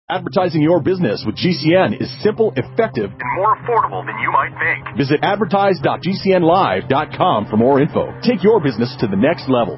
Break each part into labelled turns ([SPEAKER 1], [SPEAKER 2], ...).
[SPEAKER 1] Advertising your business with GCN is simple, effective, and more affordable than you might think. Visit advertise.gcnlive.com for more info. Take your business to the next level.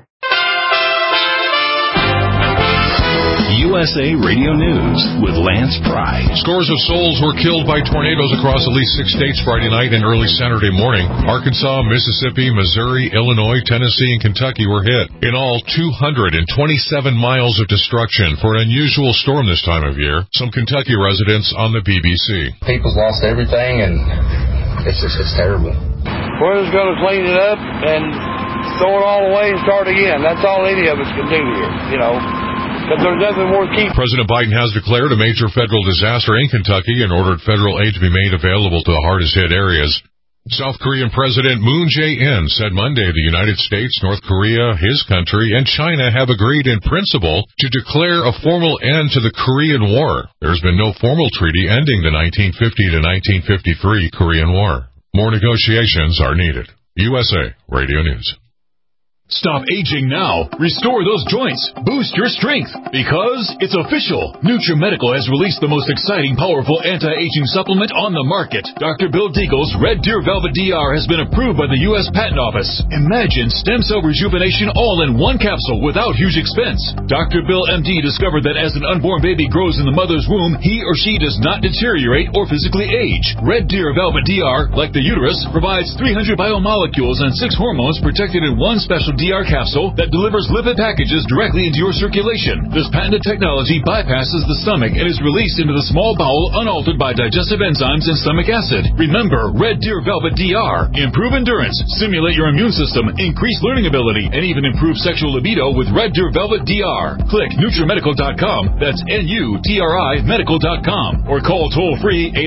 [SPEAKER 2] USA Radio News with Lance Pry.
[SPEAKER 3] Scores of souls were killed by tornadoes across at least 6 states Friday night and early Saturday morning. Arkansas, Mississippi, Missouri, Illinois, Tennessee, and Kentucky were hit. In all, 227 miles of destruction for an unusual storm this time of year. Some Kentucky residents on the BBC.
[SPEAKER 4] People's lost everything, and it's terrible.
[SPEAKER 5] We're just going to clean it up and throw it all away and start again. That's all any of us can do here, you know. But there's nothing worth keeping.
[SPEAKER 3] President Biden has declared a major federal disaster in Kentucky and ordered federal aid to be made available to the hardest hit areas. South Korean President Moon Jae-in said Monday the United States, North Korea, his country, and China have agreed in principle to declare a formal end to the Korean War. There's been no formal treaty ending the 1950 to 1953 Korean War. More negotiations are needed. USA Radio News.
[SPEAKER 6] Stop aging now. Restore those joints. Boost your strength. Because it's official. NutriMedical has released the most exciting, powerful anti-aging supplement on the market. Dr. Bill Deagle's Red Deer Velvet DR has been approved by the U.S. Patent Office. Imagine stem cell rejuvenation all in one capsule without huge expense. Dr. Bill MD discovered that as an unborn baby grows in the mother's womb, he or she does not deteriorate or physically age. Red Deer Velvet DR, like the uterus, provides 300 biomolecules and 6 hormones protected in one special DR capsule that delivers lipid packages directly into your circulation. This patented technology bypasses the stomach and is released into the small bowel unaltered by digestive enzymes and stomach acid. Remember, Red Deer Velvet DR. Improve endurance, stimulate your immune system, increase learning ability, and even improve sexual libido with Red Deer Velvet DR. Click NutriMedical.com, that's NUTRI Medical.com, or call toll-free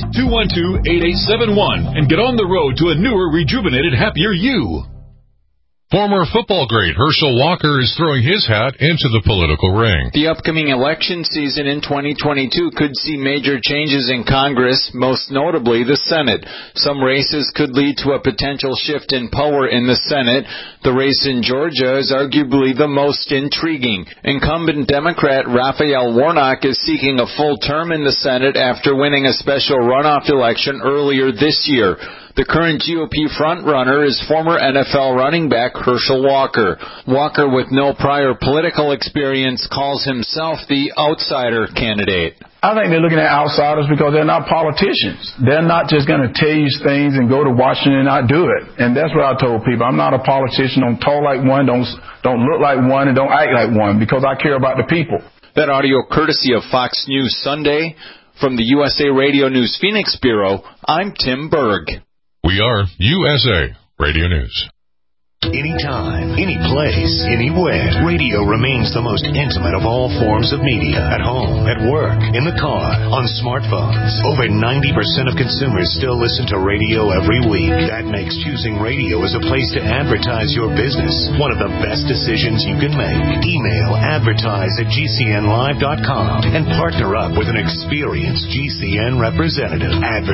[SPEAKER 6] 888-212-8871 and get on the road to a newer, rejuvenated, happier you.
[SPEAKER 3] Former football great Herschel Walker is throwing his hat into the political ring.
[SPEAKER 7] The upcoming election season in 2022 could see major changes in Congress, most notably the Senate. Some races could lead to a potential shift in power in the Senate. The race in Georgia is arguably the most intriguing. Incumbent Democrat Raphael Warnock is seeking a full term in the Senate after winning a special runoff election earlier this year. The current GOP frontrunner is former NFL running back Herschel Walker. Walker, with no prior political experience, calls himself the outsider candidate.
[SPEAKER 8] I think they're looking at outsiders because they're not politicians. They're not just going to tell you things and go to Washington and not do it. And that's what I told people. I'm not a politician. Don't talk like one. Don't look like one, and don't act like one, because I care about the people.
[SPEAKER 7] That audio courtesy of Fox News Sunday. From the USA Radio News Phoenix Bureau, I'm Tim Berg.
[SPEAKER 3] We are USA Radio News.
[SPEAKER 2] Anytime, any place, anywhere. Radio remains the most intimate of all forms of media. At home, at work, in the car, on smartphones. Over 90% of consumers still listen to radio every week. That makes choosing radio as a place to advertise your business one of the best decisions you can make. Email advertise@gcnlive.com and partner up with an experienced GCN representative.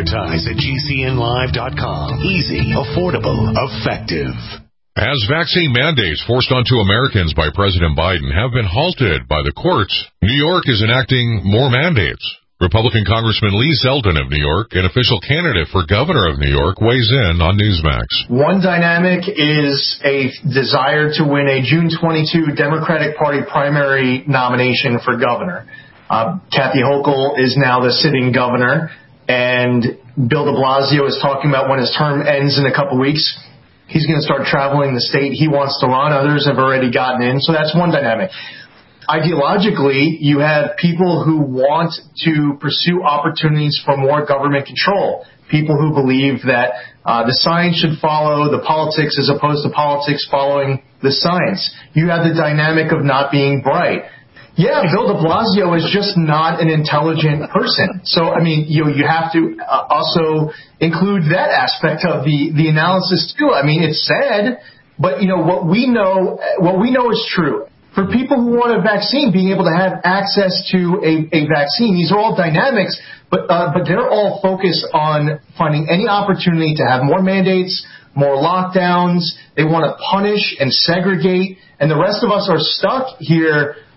[SPEAKER 2] Advertise@gcnlive.com. Easy, affordable, effective.
[SPEAKER 3] As vaccine mandates forced onto Americans by President Biden have been halted by the courts, New York is enacting more mandates. Republican Congressman Lee Zeldin of New York, an official candidate for governor of New York, weighs in on Newsmax.
[SPEAKER 9] One dynamic is a desire to win a June 22 Democratic Party primary nomination for governor. Kathy Hochul is now the sitting governor, and Bill de Blasio is talking about when his term ends in a couple weeks. He's going to start traveling the state he wants to run. Others have already gotten in. So that's one dynamic. Ideologically, you have people who want to pursue opportunities for more government control. People who believe that the science should follow the politics as opposed to politics following the science. You have the dynamic of not being bright. Yeah, Bill de Blasio is just not an intelligent person. So, I mean, you have to also include that aspect of the analysis too. I mean, it's sad, but what we know is true. For people who want a vaccine, being able to have access to a vaccine, these are all dynamics, but they're all focused on finding any opportunity to have more mandates, more lockdowns. They want to punish and segregate, and the rest of us are stuck here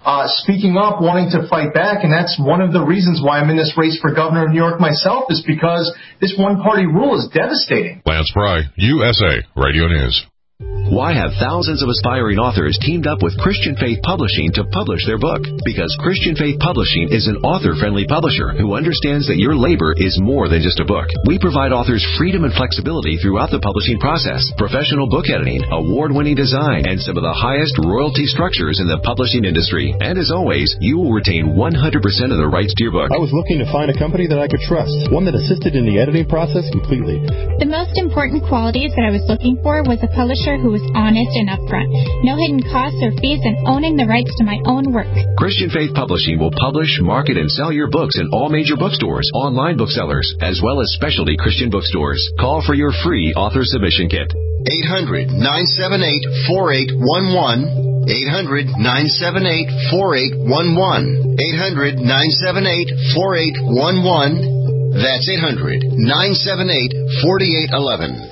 [SPEAKER 9] speaking up, wanting to fight back, and that's one of the reasons why I'm in this race for governor of New York myself, is because this one-party rule is devastating.
[SPEAKER 3] Lance Pry, USA Radio News.
[SPEAKER 10] Why have thousands of aspiring authors teamed up with Christian Faith Publishing to publish their book? Because Christian Faith Publishing is an author-friendly publisher who understands that your labor is more than just a book. We provide authors freedom and flexibility throughout the publishing process, professional book editing, award-winning design, and some of the highest royalty structures in the publishing industry. And as always, you will retain 100% of the rights to your book.
[SPEAKER 11] I was looking to find a company that I could trust, one that assisted in the editing process completely.
[SPEAKER 12] The most important qualities that I was looking for was a publisher who was honest and upfront, no hidden costs or fees, and owning the rights to my own work.
[SPEAKER 10] Christian Faith Publishing will publish, market, and sell your books in all major bookstores, online booksellers, as well as specialty Christian bookstores. Call for your free author submission kit.
[SPEAKER 13] 800-978-4811. 800-978-4811. 800-978-4811. That's 800-978-4811.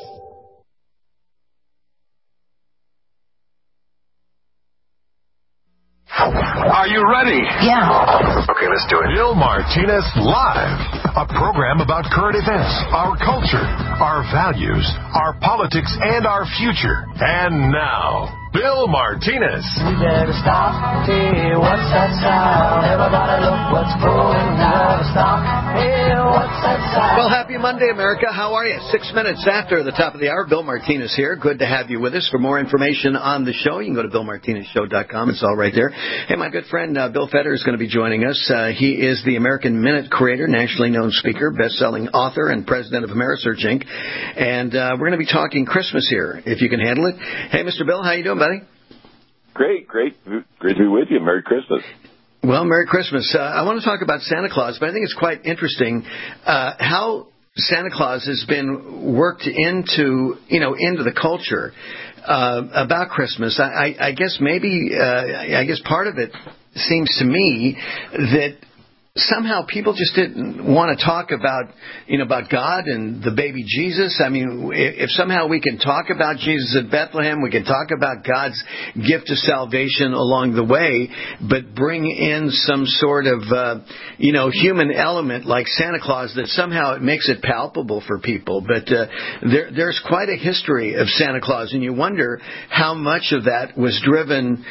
[SPEAKER 14] Are you ready?
[SPEAKER 13] Yeah.
[SPEAKER 14] Okay, let's do it. Bill Martinez Live, a program about current events, our culture, our values, our politics, and our future. And now, Bill Martinez.
[SPEAKER 15] We better stop. Hey, what's that sound? Everybody look what's going down. Stop. Hey, what's that sound?
[SPEAKER 16] Well, happy Monday, America. How are you? 6 minutes after the top of the hour, Bill Martinez here. Good to have you with us. For more information on the show, you can go to BillMartinezShow.com. It's all right there. Hey, my good friend Bill Fetter is going to be joining us. He is the American Minute creator, nationally known speaker, best-selling author, and president of Amerisearch Inc. And we're going to be talking Christmas here, if you can handle it. Hey, Mr. Bill, how you doing, buddy?
[SPEAKER 17] Great to be with you. Merry Christmas.
[SPEAKER 16] Well, Merry Christmas. I want to talk about Santa Claus, but I think it's quite interesting how Santa Claus has been worked into the culture about Christmas. I guess part of it seems to me that somehow people just didn't want to talk about God and the baby Jesus. I mean, if somehow we can talk about Jesus at Bethlehem, we can talk about God's gift of salvation along the way, but bring in some sort of, human element like Santa Claus, that somehow it makes it palpable for people. But there's quite a history of Santa Claus, and you wonder how much of that was driven,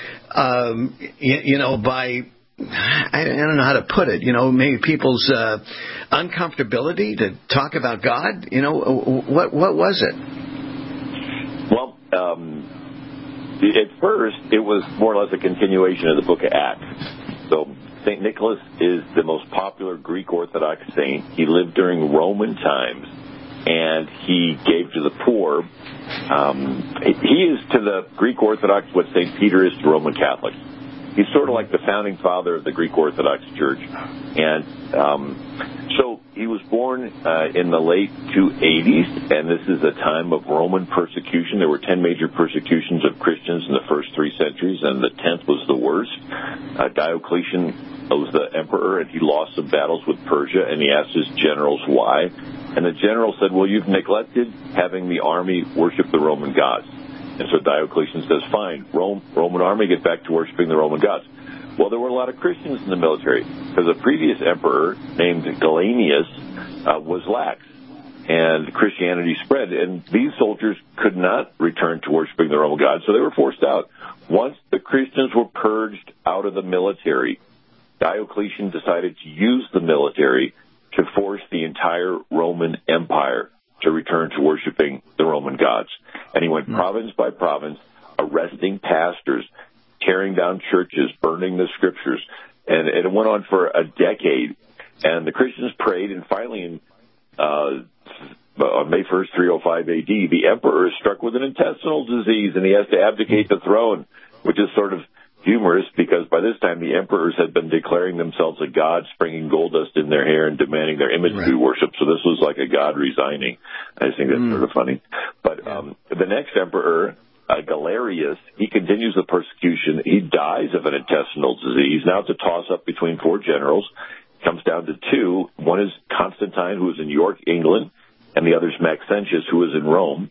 [SPEAKER 16] by, I don't know how to put it, maybe people's uncomfortability to talk about God. What was it?
[SPEAKER 17] Well, at first, it was more or less a continuation of the book of Acts. So St. Nicholas is the most popular Greek Orthodox saint. He lived during Roman times, and he gave to the poor. He is to the Greek Orthodox what St. Peter is to Roman Catholics. He's sort of like the founding father of the Greek Orthodox Church. And so he was born in the late 280s, and this is a time of Roman persecution. There were 10 major persecutions of Christians in the first 3 centuries, and the 10th was the worst. Diocletian was the emperor, and he lost some battles with Persia, and he asked his generals why. And the general said, well, you've neglected having the army worship the Roman gods. And so Diocletian says, fine, Roman army, get back to worshiping the Roman gods. Well, there were a lot of Christians in the military, because a previous emperor named Gallienus was lax, and Christianity spread. And these soldiers could not return to worshiping the Roman gods, so they were forced out. Once the Christians were purged out of the military, Diocletian decided to use the military to force the entire Roman Empire to return to worshiping the Roman gods. And he went province by province, arresting pastors, tearing down churches, burning the scriptures. And it went on for a decade. And the Christians prayed, and finally on May 1st, 305 AD, the emperor is struck with an intestinal disease, and he has to abdicate the throne, which is sort of humorous, because by this time the emperors had been declaring themselves a god, springing gold dust in their hair and demanding their image to be worshipped. So this was like a god resigning. I think that's sort of funny. But the next emperor, Galerius, he continues the persecution. He dies of an intestinal disease. Now it's a toss-up between 4 generals. It comes down to 2. One is Constantine, who is in York, England, and the other is Maxentius, who is in Rome.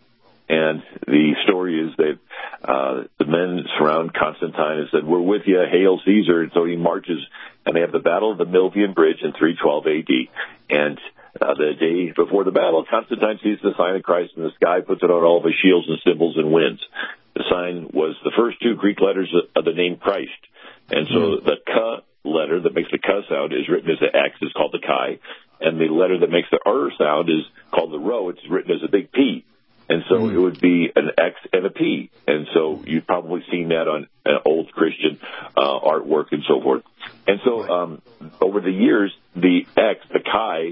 [SPEAKER 17] And the story is that the men surround Constantine and said, "We're with you, hail Caesar." And so he marches, and they have the Battle of the Milvian Bridge in 312 A.D. And the day before the battle, Constantine sees the sign of Christ in the sky, puts it on all of his shields and symbols, and wins. The sign was the first two Greek letters of the name Christ. And so the K letter that makes the K sound is written as an X. It's called the Chi. And the letter that makes the R sound is called the Rho. It's written as a big P. And so it would be an X and a P. And so you've probably seen that on old Christian artwork and so forth. And so over the years, the X, the Chi,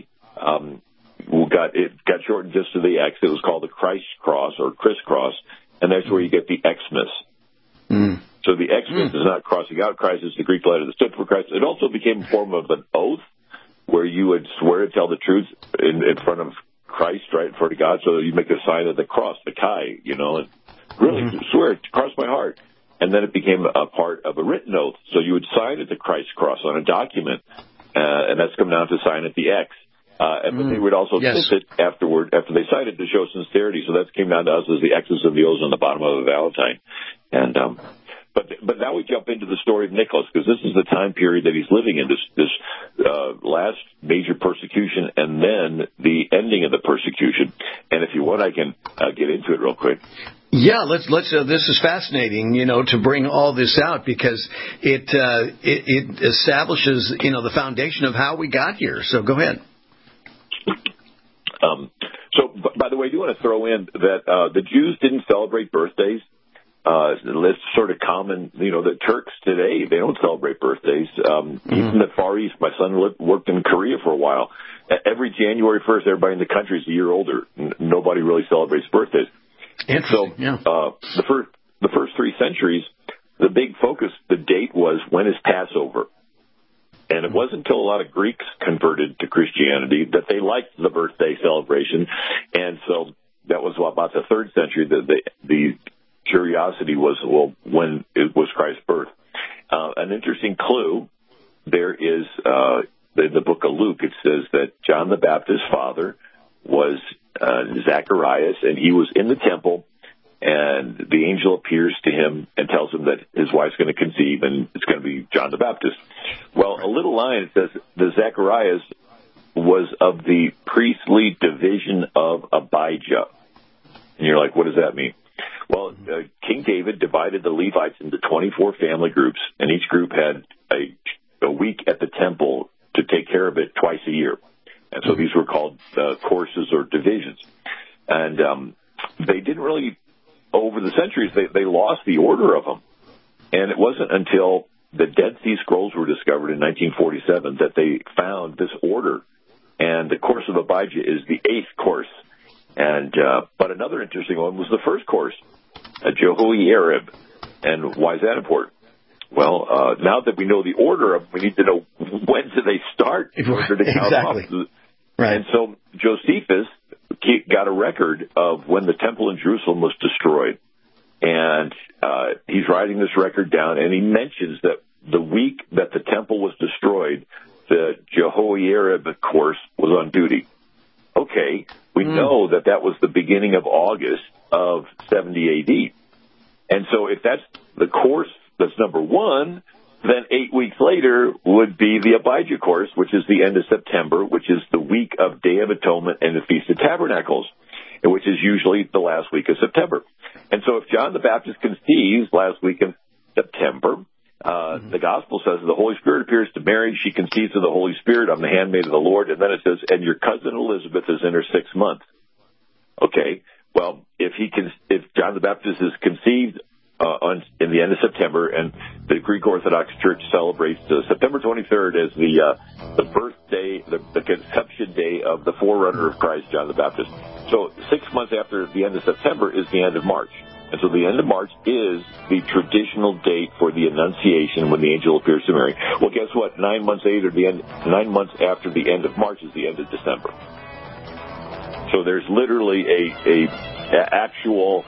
[SPEAKER 17] got shortened just to the X. It was called the Christ cross or crisscross, and that's where you get the Xmas. So the Xmas is not crossing out Christ, it's the Greek letter that stood for Christ. It also became a form of an oath where you would swear to tell the truth in front of Christ, right in front of God. So you make a sign of the cross, the Chi, and really swear to cross my heart. And then it became a part of a written oath. So you would sign at the Christ cross on a document, and that's come down to sign at the X. But they would also tip it afterward, after they signed it, to show sincerity. So that came down to us as the X's and the O's on the bottom of a Valentine. And but now we jump into the story of Nicholas, because this is the time period that he's living in, this last major persecution, and then the ending of the persecution. And if you want, I can get into it real quick.
[SPEAKER 16] Yeah, let's. This is fascinating, to bring all this out, because it establishes, the foundation of how we got here. So go ahead.
[SPEAKER 17] So, by the way, I do want to throw in that the Jews didn't celebrate birthdays. It's sort of common, the Turks today, they don't celebrate birthdays. Even the Far East, my son worked in Korea for a while. Every January 1st, everybody in the country is a year older. Nobody really celebrates birthdays. So the first 3 centuries, the big focus, the date was, when is Passover? And it wasn't until a lot of Greeks converted to Christianity that they liked the birthday celebration. And so that was about the 3rd century that the curiosity was, well, when it was Christ's birth. An interesting clue, there is, in the book of Luke, it says that John the Baptist's father was Zacharias, and he was in the temple, and the angel appears to him and tells him that his wife's going to conceive, and it's going to be John the Baptist. Well, a little line says that Zacharias was of the priestly division of Abijah. And you're like, what does that mean? Well, King David divided the Levites into 24 family groups, and each group had a week at the temple to take care of it twice a year. And so these were called courses or divisions. And they didn't really, over the centuries, they lost the order of them. And it wasn't until the Dead Sea Scrolls were discovered in 1947 that they found this order. And the course of Abijah is the 8th course. And but another interesting one was the first course, Jehoiarib. And why is that important? Well, now that we know the order of them, we need to know when do they start in order to count off. Right. And so Josephus got a record of when the temple in Jerusalem was destroyed. And he's writing this record down, and he mentions that the week that the temple was destroyed, the Jehoiarib course was on duty. Okay, we know that was the beginning of August of 70 A.D. And so if that's the course that's number 1, then 8 weeks later would be the Abijah course, which is the end of September, which is the week of Day of Atonement and the Feast of Tabernacles, which is usually the last week of September. And so if John the Baptist conceives last week of September, the Gospel says the Holy Spirit appears to Mary. She conceives of the Holy Spirit. I'm the handmaid of the Lord. And then it says, and your cousin Elizabeth is in her 6th month. Okay, well, if John the Baptist is conceived in the end of September, and the Greek Orthodox Church celebrates September 23rd as the birthday, the conception day of the forerunner of Christ, John the Baptist. So 6 months after the end of September is the end of March. And so the end of March is the traditional date for the Annunciation when the angel appears to Mary. Well, guess what? 9 months after the end of March is the end of December. So there's literally a actual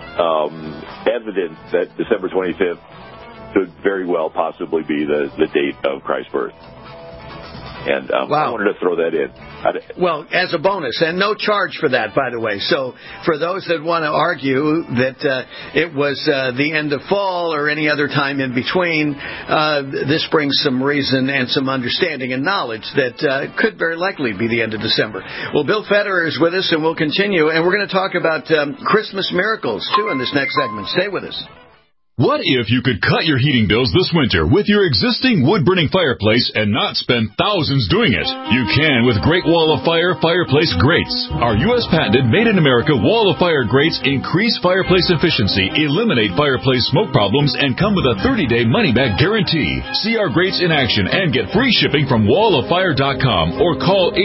[SPEAKER 17] evidence that December 25th could very well possibly be the date of Christ's birth. And I wanted to throw that in.
[SPEAKER 16] Well, as a bonus, and no charge for that, by the way. So for those that want to argue that it was the end of fall or any other time in between, this brings some reason and some understanding and knowledge that could very likely be the end of December. Well, Bill Federer is with us, and we'll continue. And we're going to talk about Christmas miracles, too, in this next segment. Stay with us.
[SPEAKER 6] What if you could cut your heating bills this winter with your existing wood-burning fireplace and not spend thousands doing it? You can with Great Wall of Fire fireplace grates. Our U.S. patented made-in-America Wall of Fire grates increase fireplace efficiency, eliminate fireplace smoke problems, and come with a 30-day money-back guarantee. See our grates in action and get free shipping from walloffire.com or call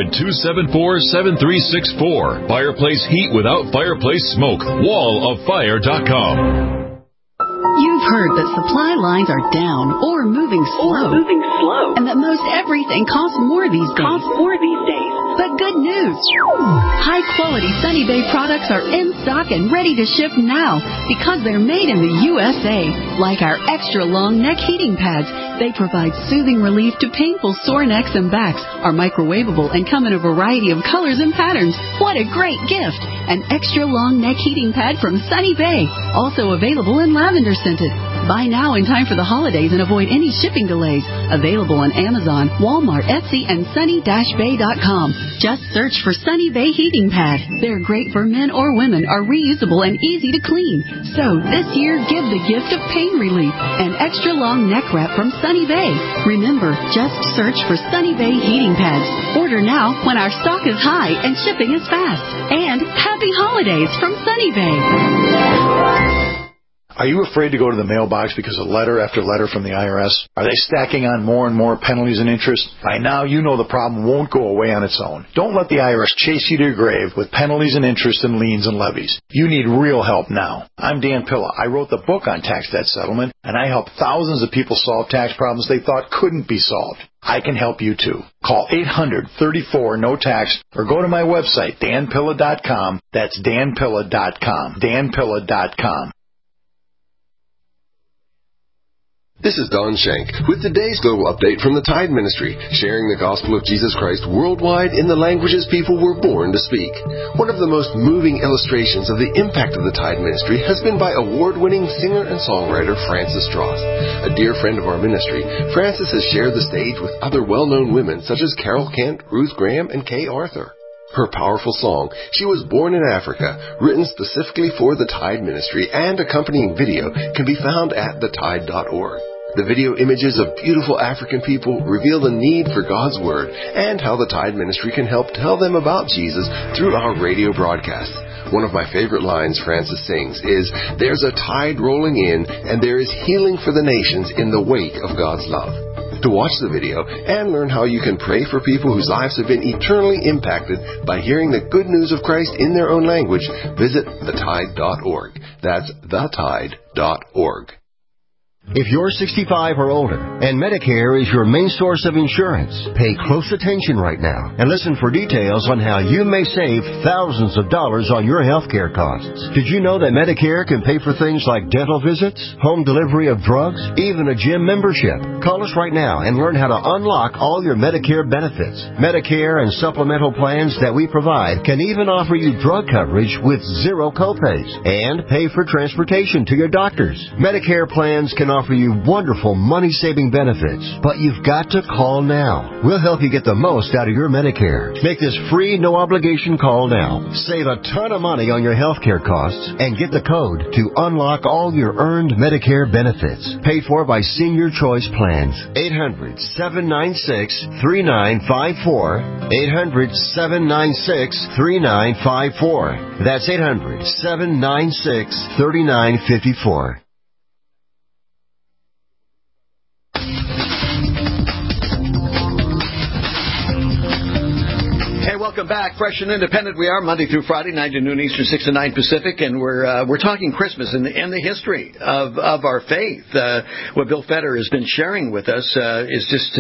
[SPEAKER 6] 800-274-7364. Fireplace heat without fireplace smoke. walloffire.com.
[SPEAKER 18] You've heard that supply lines are down or moving slow. And that most everything costs more these days. But good news. High-quality Sunny Bay products are in stock and ready to ship now because they're made in the USA. Like our extra-long neck heating pads. They provide soothing relief to painful sore necks and backs, are microwavable, and come in a variety of colors and patterns. What a great gift! An extra-long neck heating pad from Sunny Bay. Also available in lavender scented. Buy now in time for the holidays and avoid any shipping delays. Available on Amazon, Walmart, Etsy, and sunny-bay.com. Just search for Sunny Bay Heating Pad. They're great for men or women, are reusable and easy to clean. So this year, give the gift of pain relief. An extra long neck wrap from Sunny Bay. Remember, just search for Sunny Bay Heating Pads. Order now when our stock is high and shipping is fast. And happy holidays from Sunny Bay.
[SPEAKER 19] Are you afraid to go to the mailbox because of letter after letter from the IRS? Are they stacking on more and more penalties and interest? By now, you know the problem won't go away on its own. Don't let the IRS chase you to your grave with penalties and interest and liens and levies. You need real help now. I'm Dan Pilla. I wrote the book on tax debt settlement, and I help thousands of people solve tax problems they thought couldn't be solved. I can help you too. Call 800-34-NO-TAX or go to my website, danpilla.com. That's danpilla.com. danpilla.com.
[SPEAKER 20] This is Don Shank with today's global update from the Tide Ministry, sharing the gospel of Jesus Christ worldwide in the languages people were born to speak. One of the most moving illustrations of the impact of the Tide Ministry has been by award-winning singer and songwriter Frances Strauss. A dear friend of our ministry, Frances has shared the stage with other well-known women such as Carol Kent, Ruth Graham, and Kay Arthur. Her powerful song, She Was Born in Africa, written specifically for the Tide Ministry, and accompanying video can be found at thetide.org. The video images of beautiful African people reveal the need for God's Word and how the Tide Ministry can help tell them about Jesus through our radio broadcasts. One of my favorite lines Frances sings is, "There's a tide rolling in, and there is healing for the nations in the wake of God's love." To watch the video and learn how you can pray for people whose lives have been eternally impacted by hearing the good news of Christ in their own language, visit thetide.org. That's thetide.org.
[SPEAKER 21] If you're 65 or older and Medicare is your main source of insurance, pay close attention right now and listen for details on how you may save thousands of dollars on your health care costs. Did you know that Medicare can pay for things like dental visits, home delivery of drugs, even a gym membership? Call us right now and learn how to unlock all your Medicare benefits. Medicare and supplemental plans that we provide can even offer you drug coverage with zero copays and pay for transportation to your doctors. Medicare plans can offer you wonderful money-saving benefits, but you've got to call now. We'll help you get the most out of your Medicare. Make this free, no-obligation call now. Save a ton of money on your health care costs and get the code to unlock all your earned Medicare benefits. Paid for by Senior Choice Plans. 800-796-3954. 800-796-3954. That's 800-796-3954.
[SPEAKER 16] Welcome back. Fresh and Independent we are, Monday through Friday, 9 to noon Eastern, 6 to 9 Pacific, and we're talking Christmas and the history of our faith. What Bill Feder has been sharing with us is just,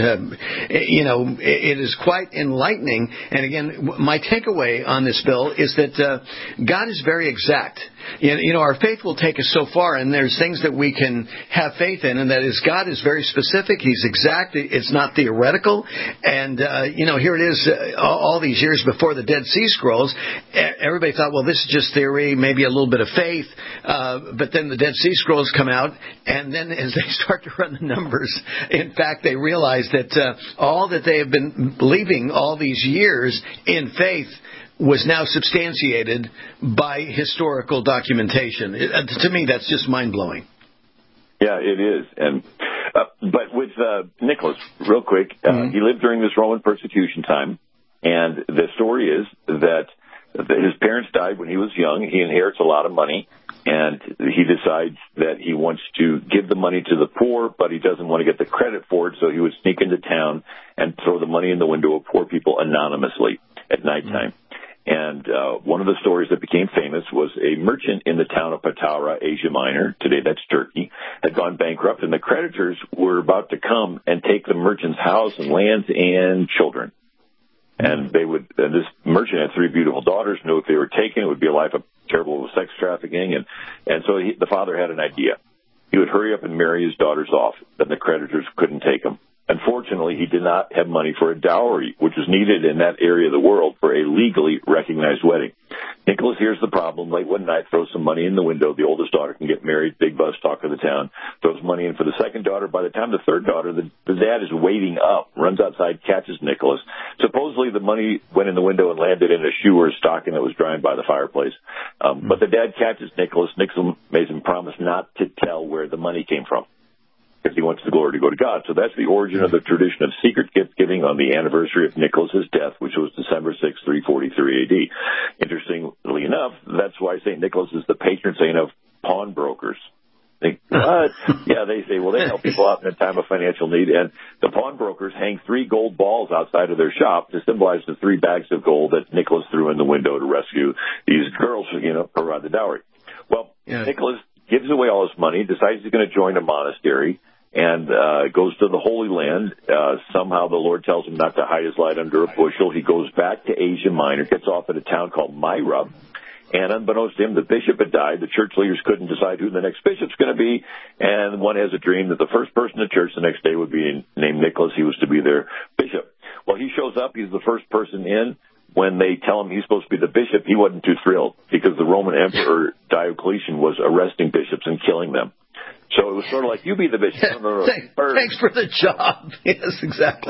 [SPEAKER 16] it is quite enlightening. And again, my takeaway on this, Bill, is that God is very exact. Our faith will take us so far, and there's things that we can have faith in, and that is God is very specific. He's exact. It's not theoretical. And, here it is all these years before the Dead Sea Scrolls. Everybody thought, well, this is just theory, maybe a little bit of faith. But then the Dead Sea Scrolls come out, and then as they start to run the numbers, in fact, they realize that all that they have been believing all these years in faith was now substantiated by historical documentation. To me, that's just mind-blowing.
[SPEAKER 17] Yeah, it is. And but with Nicholas, real quick, he lived during this Roman persecution time, and the story is that his parents died when he was young. He inherits a lot of money, and he decides that he wants to give the money to the poor, but he doesn't want to get the credit for it, so he would sneak into town and throw the money in the window of poor people anonymously at nighttime. And one of the stories that became famous was a merchant in the town of Patara, Asia Minor, today that's Turkey, had gone bankrupt, and the creditors were about to come and take the merchant's house and lands and children. And this merchant had 3 beautiful daughters, knew if they were taken, it would be a life of terrible sex trafficking. And so the father had an idea. He would hurry up and marry his daughters off, then the creditors couldn't take them. Unfortunately, he did not have money for a dowry, which was needed in that area of the world for a legally recognized wedding. Nicholas hears the problem late one night, throws some money in the window. The oldest daughter can get married, big buzz talk of the town, throws money in for the second daughter. By the time the third daughter, the dad is waiting up, runs outside, catches Nicholas. Supposedly the money went in the window and landed in a shoe or a stocking that was drying by the fireplace. But the dad catches Nicholas. Nicholas makes him promise not to tell where the money came from, because he wants the glory to go to God. So that's the origin of the tradition of secret gift giving on the anniversary of Nicholas's death, which was December 6, 343 AD. Interestingly enough, that's why St. Nicholas is the patron saint of pawnbrokers. What? Yeah, they say, well, they help people out in a time of financial need. And the pawnbrokers hang 3 gold balls outside of their shop to symbolize the 3 bags of gold that Nicholas threw in the window to rescue these girls, provide the dowry. Well, Nicholas gives away all his money, decides he's going to join a monastery, and goes to the Holy Land. Somehow the Lord tells him not to hide his light under a bushel. He goes back to Asia Minor, gets off at a town called Myra, and unbeknownst to him, the bishop had died. The church leaders couldn't decide who the next bishop's going to be, and one has a dream that the first person in church the next day would be named Nicholas. He was to be their bishop. Well, he shows up. He's the first person in. When they tell him he's supposed to be the bishop, he wasn't too thrilled, because the Roman Emperor Diocletian was arresting bishops and killing them. So it was sort of like, you be the bishop.
[SPEAKER 16] Thanks for the job. Yes, exactly.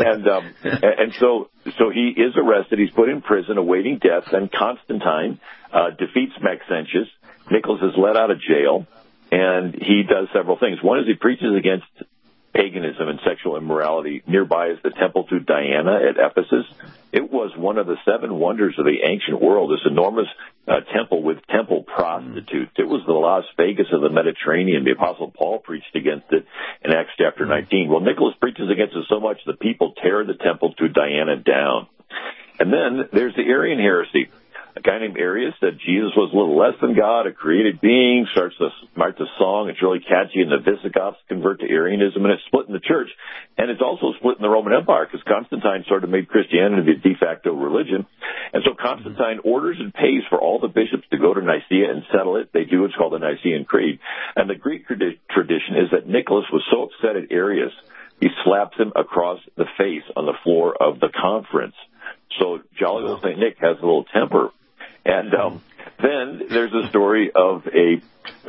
[SPEAKER 17] And so he is arrested. He's put in prison, awaiting death. Then Constantine defeats Maxentius. Nicholas is let out of jail, and he does several things. One is he preaches against paganism and sexual immorality. Nearby is the temple to Diana at Ephesus. It was one of the 7 wonders of the ancient world, this enormous temple with temple prostitutes. It was the Las Vegas of the Mediterranean. The Apostle Paul preached against it in Acts chapter 19. Well, Nicholas preaches against it so much the people tear the temple to Diana down. And then there's the Arian heresy. A guy named Arius said Jesus was a little less than God, a created being, starts a song. It's really catchy, and the Visigoths convert to Arianism, and it's split in the church. And it's also split in the Roman Empire, because Constantine sort of made Christianity the de facto religion. And so Constantine orders and pays for all the bishops to go to Nicaea and settle it. They do. It's called the Nicene Creed. And the Greek tradition is that Nicholas was so upset at Arius, he slaps him across the face on the floor of the conference. So jolly old St. Nick has a little temper. And then there's a story of a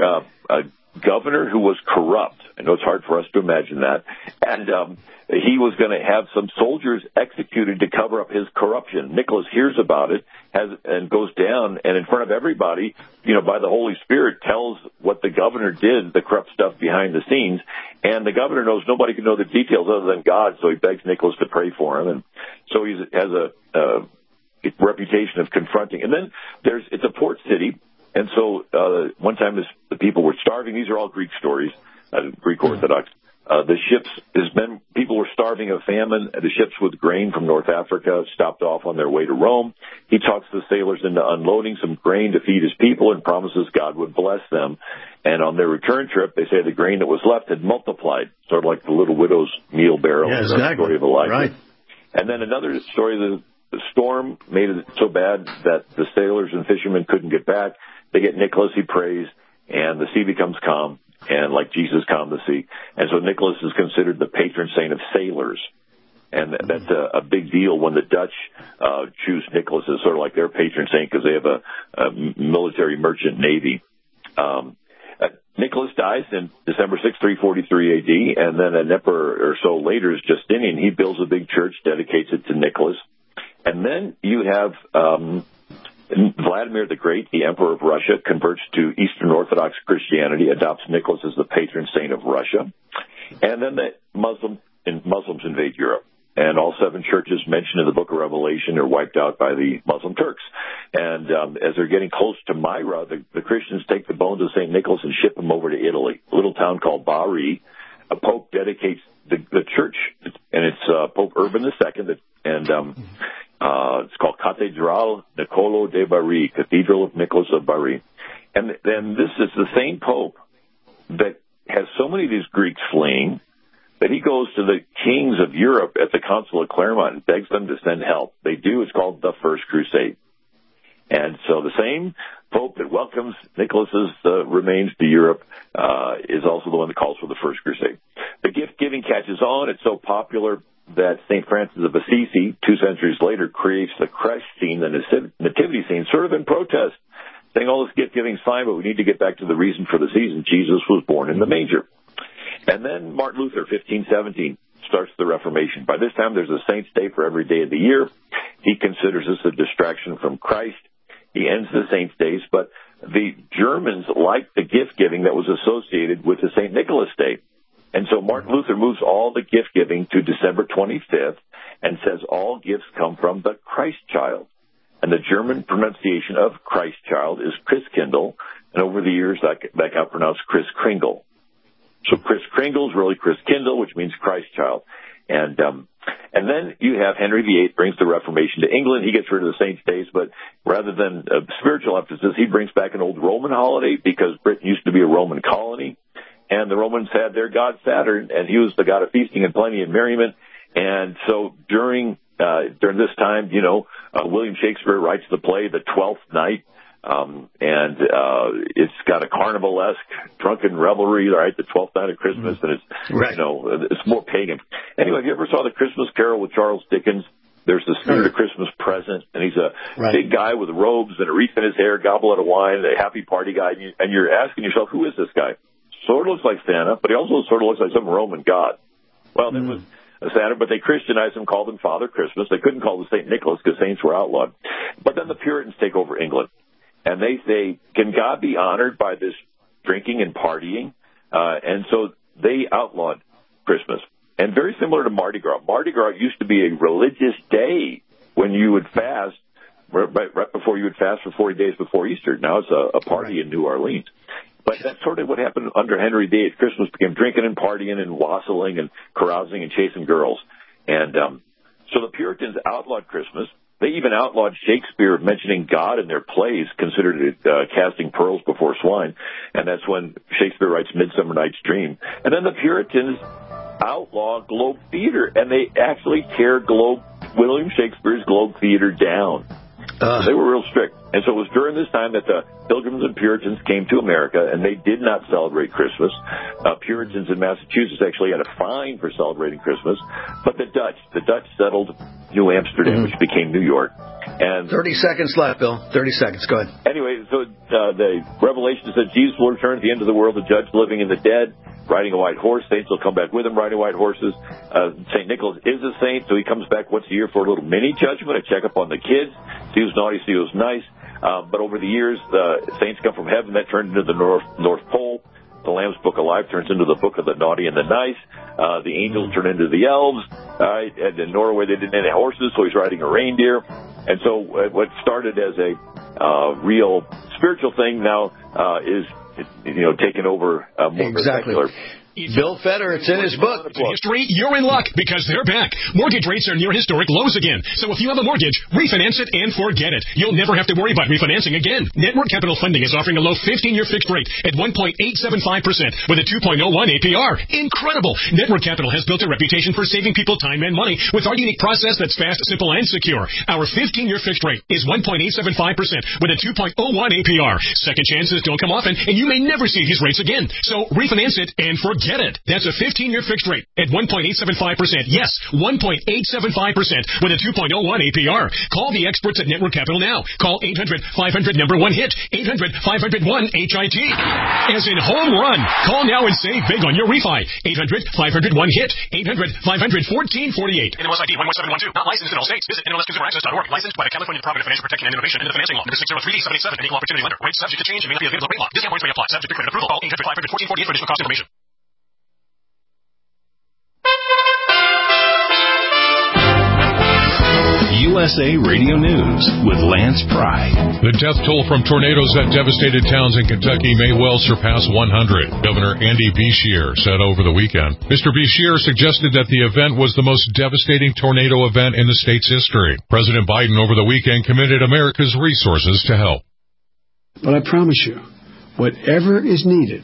[SPEAKER 17] governor who was corrupt. I know it's hard for us to imagine that. And he was going to have some soldiers executed to cover up his corruption. Nicholas hears about it and goes down, and in front of everybody, by the Holy Spirit, tells what the governor did, the corrupt stuff behind the scenes. And the governor knows nobody can know the details other than God, so he begs Nicholas to pray for him. And so he has a reputation of confronting. And then it's a port city, and so one time the people were starving. These are all Greek stories, Greek Orthodox. The ships people were starving of famine. The ships with grain from North Africa stopped off on their way to Rome. He talks the sailors into unloading some grain to feed his people and promises God would bless them. And on their return trip, they say the grain that was left had multiplied, sort of like the little widow's meal barrel.
[SPEAKER 16] Yeah, exactly.
[SPEAKER 17] The story of Elijah.
[SPEAKER 16] Right.
[SPEAKER 17] And then another story, the storm made it so bad that the sailors and fishermen couldn't get back. They get Nicholas, he prays, and the sea becomes calm, and like Jesus calmed the sea. And so Nicholas is considered the patron saint of sailors. And that's a big deal when the Dutch choose Nicholas as sort of like their patron saint because they have a military merchant navy. Nicholas dies in December 6, 343 AD, and then an emperor or so later is Justinian. He builds a big church, dedicates it to Nicholas. And then you have Vladimir the Great, the emperor of Russia, converts to Eastern Orthodox Christianity, adopts Nicholas as the patron saint of Russia. And then the Muslims invade Europe. And all 7 churches mentioned in the book of Revelation are wiped out by the Muslim Turks. And as they're getting close to Myra, the Christians take the bones of St. Nicholas and ship them over to Italy, a little town called Bari. A pope dedicates the church, and it's Pope Urban II, and it's called Cattedrale Niccolò de Bari, Cathedral of Nicholas of Bari. And then this is the same pope that has so many of these Greeks fleeing that he goes to the kings of Europe at the Council of Clermont and begs them to send help. They do. It's called the First Crusade. And so the same pope that welcomes Nicholas's remains to Europe is also the one that calls for the First Crusade. The gift-giving catches on. It's so popular that St. Francis of Assisi, 2 centuries later, creates the creche scene, the nativity scene, sort of in protest, saying all this gift-giving is fine, but we need to get back to the reason for the season. Jesus was born in the manger. And then Martin Luther, 1517, starts the Reformation. By this time, there's a saint's day for every day of the year. He considers this a distraction from Christ. He ends the saints' days, but the Germans liked the gift-giving that was associated with the St. Nicholas Day. And so Martin Luther moves all the gift-giving to December 25th and says all gifts come from the Christ child. And the German pronunciation of Christ child is Christkindl, and over the years that got pronounced Kris Kringle. So Kris Kringle is really Christkindl, which means Christ child. And then you have Henry VIII brings the Reformation to England. He gets rid of the saints' days, but rather than spiritual emphasis, he brings back an old Roman holiday because Britain used to be a Roman colony. And the Romans had their god Saturn, and he was the god of feasting and plenty and merriment. And so during this time, William Shakespeare writes the play The Twelfth Night, and it's got a carnivalesque drunken revelry, right? The 12th night of Christmas, and it's it's more pagan. Anyway, if you ever saw the Christmas Carol with Charles Dickens, there's the Spirit of Christmas present, and he's a big guy with robes and a wreath in his hair, goblet of wine, a happy party guy, and you're asking yourself, who is this guy? Sort of looks like Santa, but he also sort of looks like some Roman god. Well, it was Santa, but they Christianized him, called him Father Christmas. They couldn't call him St. Nicholas because saints were outlawed. But then the Puritans take over England. And they say, can God be honored by this drinking and partying? And so they outlawed Christmas. And very similar to Mardi Gras. Mardi Gras used to be a religious day when you would fast, right before you would fast for 40 days before Easter. Now it's a party in New Orleans. But that's sort of what happened under Henry VIII. Christmas became drinking and partying and wassailing and carousing and chasing girls. And so the Puritans outlawed Christmas. They even outlawed Shakespeare mentioning God in their plays, considered it casting pearls before swine. And that's when Shakespeare writes Midsummer Night's Dream. And then the Puritans outlawed Globe Theater, and they actually tear William Shakespeare's Globe Theater down. They were real strict. And so it was during this time that the Pilgrims and Puritans came to America, and they did not celebrate Christmas. Puritans in Massachusetts actually had a fine for celebrating Christmas. But the Dutch settled New Amsterdam, which became New York. And
[SPEAKER 16] 30 seconds left, Bill. 30 seconds. Go ahead.
[SPEAKER 17] Anyway, so the Revelation says Jesus will return at the end of the world to judge the living and the dead, riding a white horse. Saints will come back with him riding white horses. St. Nicholas is a saint, so he comes back once a year for a little mini judgment, a checkup on the kids, see who's naughty, see who's nice. But over the years, the saints come from heaven. That turned into the North Pole. The Lamb's Book of Life turns into the Book of the Naughty and the Nice. The angels turn into the elves. And in Norway, they didn't have any horses, so he's riding a reindeer. And so what started as a real spiritual thing now is taken over more secular.
[SPEAKER 16] Bill Feder, it's in his book.
[SPEAKER 1] History, you're in luck because they're back. Mortgage rates are near historic lows again. So if you have a mortgage, refinance it and forget it. You'll never have to worry about refinancing again. Network Capital Funding is offering a low 15-year fixed rate at 1.875% with a 2.01 APR. Incredible! Network Capital has built a reputation for saving people time and money with our unique process that's fast, simple, and secure. Our 15-year fixed rate is 1.875% with a 2.01 APR. Second chances don't come often, and you may never see these rates again. So refinance it and forget it. That's a 15-year fixed rate at 1.875%. Yes, 1.875% with a 2.01 APR. Call the experts at Network Capital now. Call 800-500-1-HIT. 800-500-1-HIT. As in home run. Call now and save big on your refi. 800-500-1-HIT. 800-500-1448. NMLS ID 11712. Not licensed in all states. Visit NMLSConsumerAccess.org. Licensed by the California Department of Financial Protection and Innovation and the Financing Law. Number 603D77. An equal opportunity lender. Rates subject to change and may not be available at rate lock. Discount points may apply. Subject to credit approval. Call 800-500-1448 for additional cost information.
[SPEAKER 6] USA Radio News with Lance Pry.
[SPEAKER 3] The death toll from tornadoes that devastated towns in Kentucky may well surpass 100, Governor Andy Beshear said over the weekend. Mr. Beshear suggested that the event was the most devastating tornado event in the state's history. President Biden over the weekend committed America's resources to help.
[SPEAKER 22] But I promise you, whatever is needed,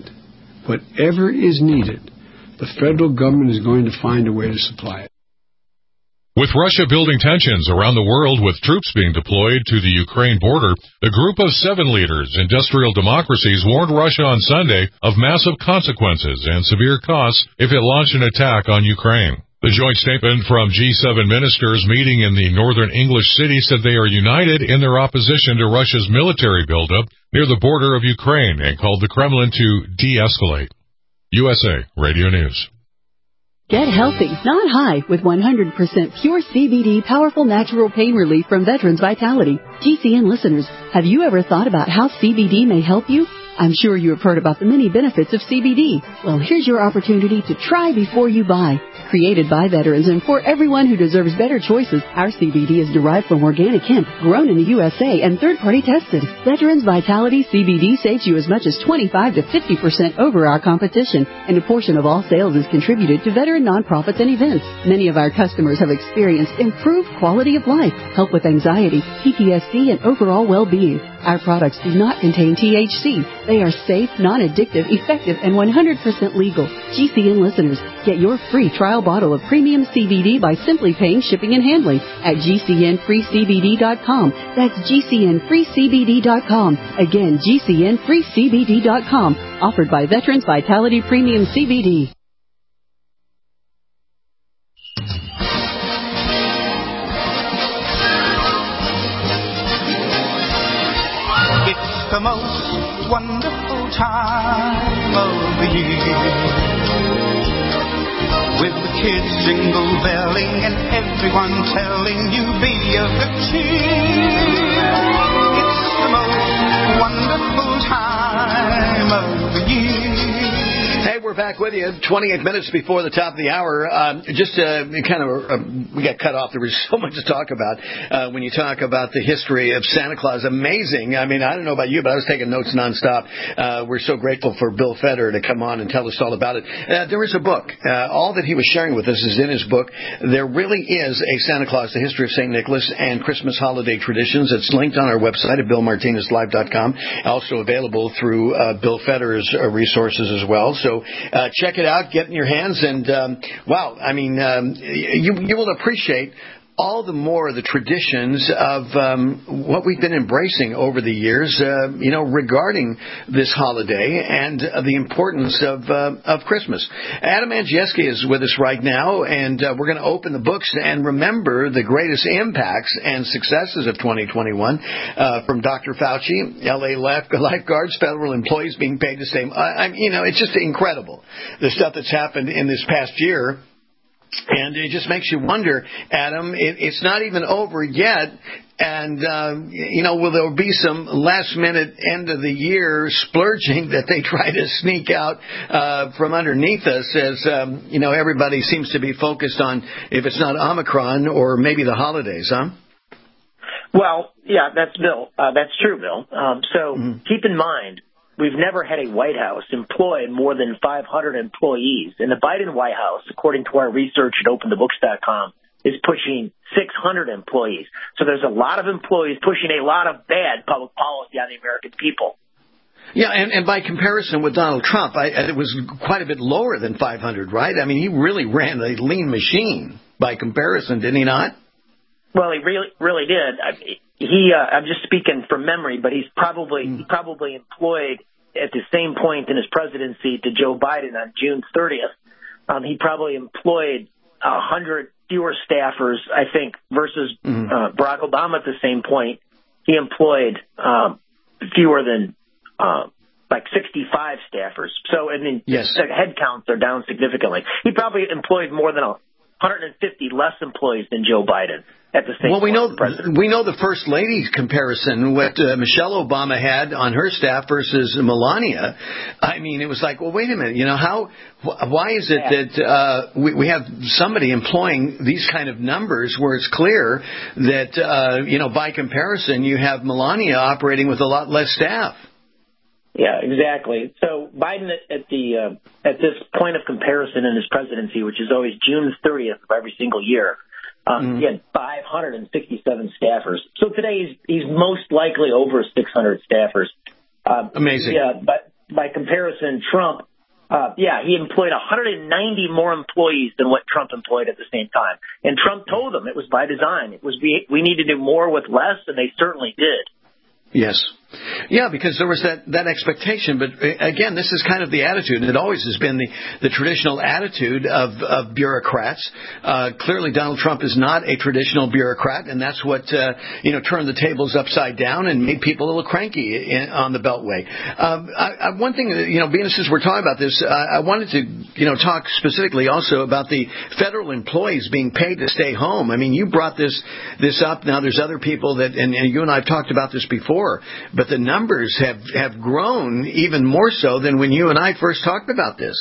[SPEAKER 22] the federal government is going to find a way to supply it.
[SPEAKER 3] With Russia building tensions around the world with troops being deployed to the Ukraine border, the group of 7 leaders, industrial democracies, warned Russia on Sunday of massive consequences and severe costs if it launched an attack on Ukraine. The joint statement from G7 ministers meeting in the northern English city said they are united in their opposition to Russia's military buildup near the border of Ukraine and called the Kremlin to de-escalate. USA Radio News.
[SPEAKER 18] Get healthy, not high, with 100% pure CBD powerful natural pain relief from Veterans Vitality. GCN listeners, have you ever thought about how CBD may help you? I'm sure you have heard about the many benefits of CBD. Well, here's your opportunity to try before you buy. Created by veterans and for everyone who deserves better choices, our CBD is derived from organic hemp, grown in the USA and third-party tested. Veterans Vitality CBD saves you as much as 25 to 50% over our competition, and a portion of all sales is contributed to veteran nonprofits and events. Many of our customers have experienced improved quality of life, help with anxiety, PTSD, and overall well-being. Our products do not contain THC. They are safe, non-addictive, effective, and 100% legal. GCN listeners, get your free trial bottle of premium CBD by simply paying shipping and handling at GCNFreeCBD.com. That's GCNFreeCBD.com. Again, GCNFreeCBD.com. Offered by Veterans Vitality Premium CBD.
[SPEAKER 23] It's the most wonderful time of the year, with the kids jingle-belling and everyone telling you be of good cheer. It's the most wonderful time of the year.
[SPEAKER 16] Hey, we're back with you 28 minutes before the top of the hour. We got cut off. There was so much to talk about when you talk about the history of Santa Claus. Amazing. I mean, I don't know about you, but I was taking notes nonstop. We're so grateful for Bill Feder to come on and tell us all about it. There is a book. All that he was sharing with us is in his book. There really is a Santa Claus, the history of St. Nicholas and Christmas holiday traditions. It's linked on our website at BillMartinezLive.com. Also available through Bill Feder's resources as well. So check it out, get in your hands, and you will appreciate all the more the traditions of what we've been embracing over the years, regarding this holiday and the importance of Christmas. Adam Andrzejewski is with us right now, and we're going to open the books and remember the greatest impacts and successes of 2021 from Dr. Fauci, LA lifeguards, federal employees being paid the same. It's just incredible, the stuff that's happened in this past year. And it just makes you wonder, Adam, it's not even over yet. And, will there be some last-minute end-of-the-year splurging that they try to sneak out from underneath us as, everybody seems to be focused on, if it's not Omicron or maybe the holidays, huh?
[SPEAKER 24] Well, yeah, that's Bill. That's true, Bill. Keep in mind
[SPEAKER 4] we've never had a White House employ more than 500 employees. And the Biden White House, according to our research at openthebooks.com, is pushing 600 employees. So there's a lot of employees pushing a lot of bad public policy on the American people.
[SPEAKER 16] Yeah, and by comparison with Donald Trump, it was quite a bit lower than 500, right? I mean, he really ran a lean machine by comparison, didn't he not?
[SPEAKER 4] Well, he really did. I'm just speaking from memory, but he probably employed at the same point in his presidency to Joe Biden on June 30th. He probably employed 100 fewer staffers, I think, versus Barack Obama at the same point. He employed fewer than like 65 staffers. So, I mean, the head counts are down significantly. He probably employed more than 150 less employees than Joe Biden at the same
[SPEAKER 16] Well, we know
[SPEAKER 4] the
[SPEAKER 16] First Lady's comparison, what Michelle Obama had on her staff versus Melania. I mean, it was like, well, wait a minute, why is it that we have somebody employing these kind of numbers where it's clear that, by comparison, you have Melania operating with a lot less staff?
[SPEAKER 4] Yeah, exactly. So Biden at this point of comparison in his presidency, which is always June 30th of every single year, he had 567 staffers. So today he's most likely over 600 staffers.
[SPEAKER 16] Amazing.
[SPEAKER 4] Yeah, but by comparison, Trump, he employed 190 more employees than what Trump employed at the same time. And Trump told them it was by design. It was we need to do more with less, and they certainly did.
[SPEAKER 16] Yes. Yeah, because there was that expectation. But again, this is kind of the attitude, and it always has been the traditional attitude of bureaucrats. Clearly, Donald Trump is not a traditional bureaucrat, and that's what, turned the tables upside down and made people a little cranky on the Beltway. One thing, being since we're talking about this, I wanted to, talk specifically also about the federal employees being paid to stay home. I mean, you brought this up. Now, there's other people that, and you and I have talked about this before, but the numbers have grown even more so than when you and I first talked about this.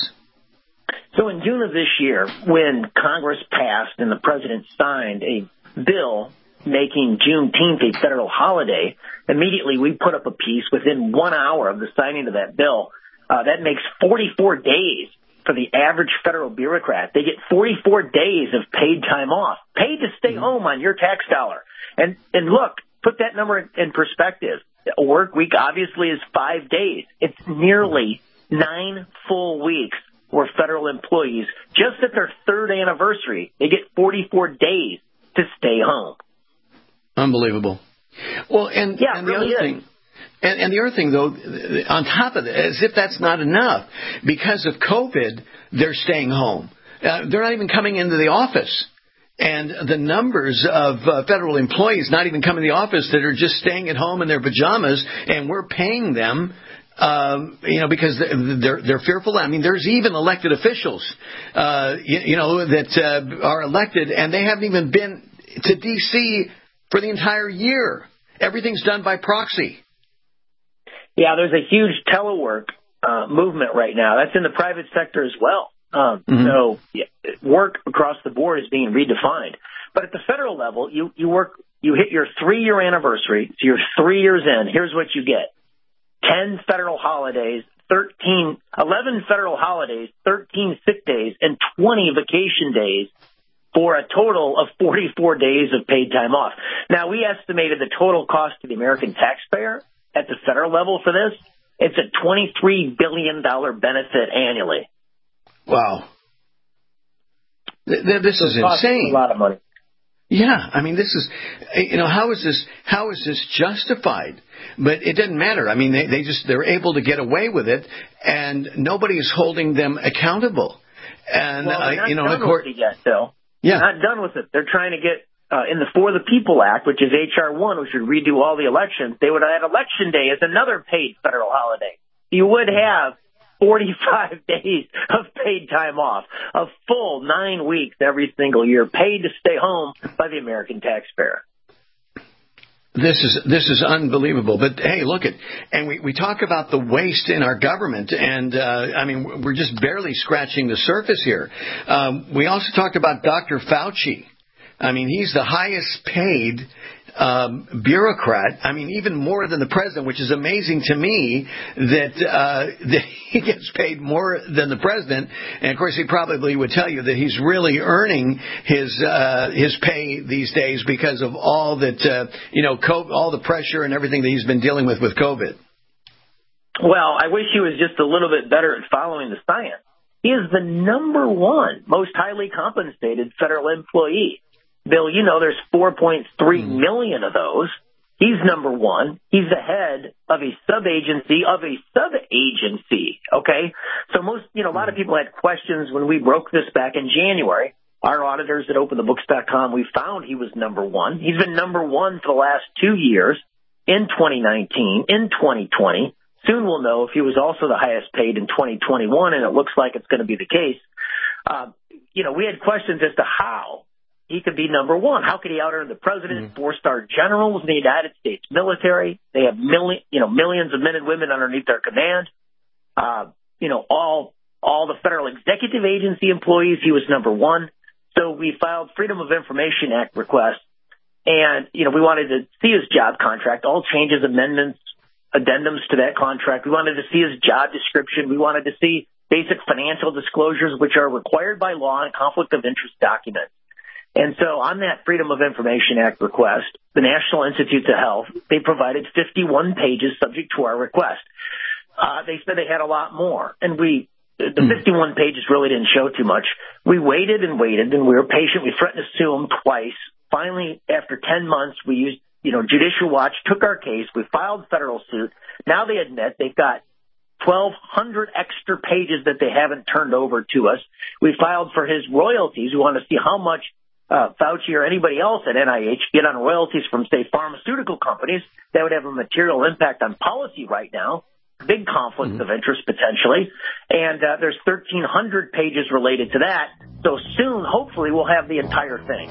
[SPEAKER 4] So in June of this year, when Congress passed and the president signed a bill making Juneteenth a federal holiday, immediately we put up a piece within 1 hour of the signing of that bill. That makes 44 days for the average federal bureaucrat. They get 44 days of paid time off, paid to stay home on your tax dollar. And look, put that number in perspective. A work week obviously is 5 days. It's nearly 9 full weeks where federal employees, just at their third anniversary, they get 44 days to stay home.
[SPEAKER 16] Unbelievable. Well, and the other thing. And the other thing, though, on top of that, as if that's not enough, because of COVID, they're staying home. They're not even coming into the office. And the numbers of federal employees not even coming to the office that are just staying at home in their pajamas, and we're paying them, because they're fearful. I mean, there's even elected officials, that are elected, and they haven't even been to D.C. for the entire year. Everything's done by proxy.
[SPEAKER 4] Yeah, there's a huge telework movement right now. That's in the private sector as well. So work across the board is being redefined. But at the federal level, you hit your 3-year anniversary. So you're 3 years in. Here's what you get: 10 federal holidays, 11 federal holidays, 13 sick days, and 20 vacation days, for a total of 44 days of paid time off. Now, we estimated the total cost to the American taxpayer at the federal level for this. It's a $23 billion benefit annually.
[SPEAKER 16] Wow. This is insane.
[SPEAKER 4] A lot of money.
[SPEAKER 16] Yeah, I mean, this is, how is this justified? But it doesn't matter. I mean, they're able to get away with it, and nobody's holding them accountable. And
[SPEAKER 4] they're not done with it yet, Phil.
[SPEAKER 16] Yeah,
[SPEAKER 4] they're not done with it. They're trying to get in the For the People Act, which is H.R. 1, which would redo all the elections. They would add Election Day as another paid federal holiday. You would have 45 days of paid time off, a full 9 weeks every single year, paid to stay home by the American taxpayer.
[SPEAKER 16] This is unbelievable. But hey, look and we talk about the waste in our government, and we're just barely scratching the surface here. We also talked about Dr. Fauci. I mean, he's the highest paid bureaucrat. I mean, even more than the president, which is amazing to me that he gets paid more than the president. And of course, he probably would tell you that he's really earning his pay these days because of all that all the pressure and everything that he's been dealing with COVID.
[SPEAKER 4] Well, I wish he was just a little bit better at following the science. He is the number one most highly compensated federal employee. Bill, you know there's 4.3 million of those. He's number one. He's the head of a sub-agency of a sub-agency, okay? So a lot of people had questions when we broke this back in January. Our auditors at OpenTheBooks.com, we found he was number one. He's been number one for the last 2 years, in 2019, in 2020. Soon we'll know if he was also the highest paid in 2021, and it looks like it's going to be the case. We had questions as to how he could be number one. How could he out-earn the president, 4-star generals in the United States military? They have millions of men and women underneath their command. All the federal executive agency employees, he was number one. So we filed Freedom of Information Act requests, and, we wanted to see his job contract, all changes, amendments, addendums to that contract. We wanted to see his job description. We wanted to see basic financial disclosures, which are required by law, and conflict of interest documents. And so on that Freedom of Information Act request, the National Institutes of Health, they provided 51 pages subject to our request. They said they had a lot more. And the 51 pages really didn't show too much. We waited, and we were patient. We threatened to sue them twice. Finally, after 10 months, we used, Judicial Watch took our case. We filed federal suit. Now they admit they've got 1,200 extra pages that they haven't turned over to us. We filed for his royalties. We want to see how much Fauci or anybody else at NIH get on royalties from, say, pharmaceutical companies. That would have a material impact on policy right now. Big conflicts of interest potentially. And there's 1,300 pages related to that. So soon, hopefully, we'll have the entire thing.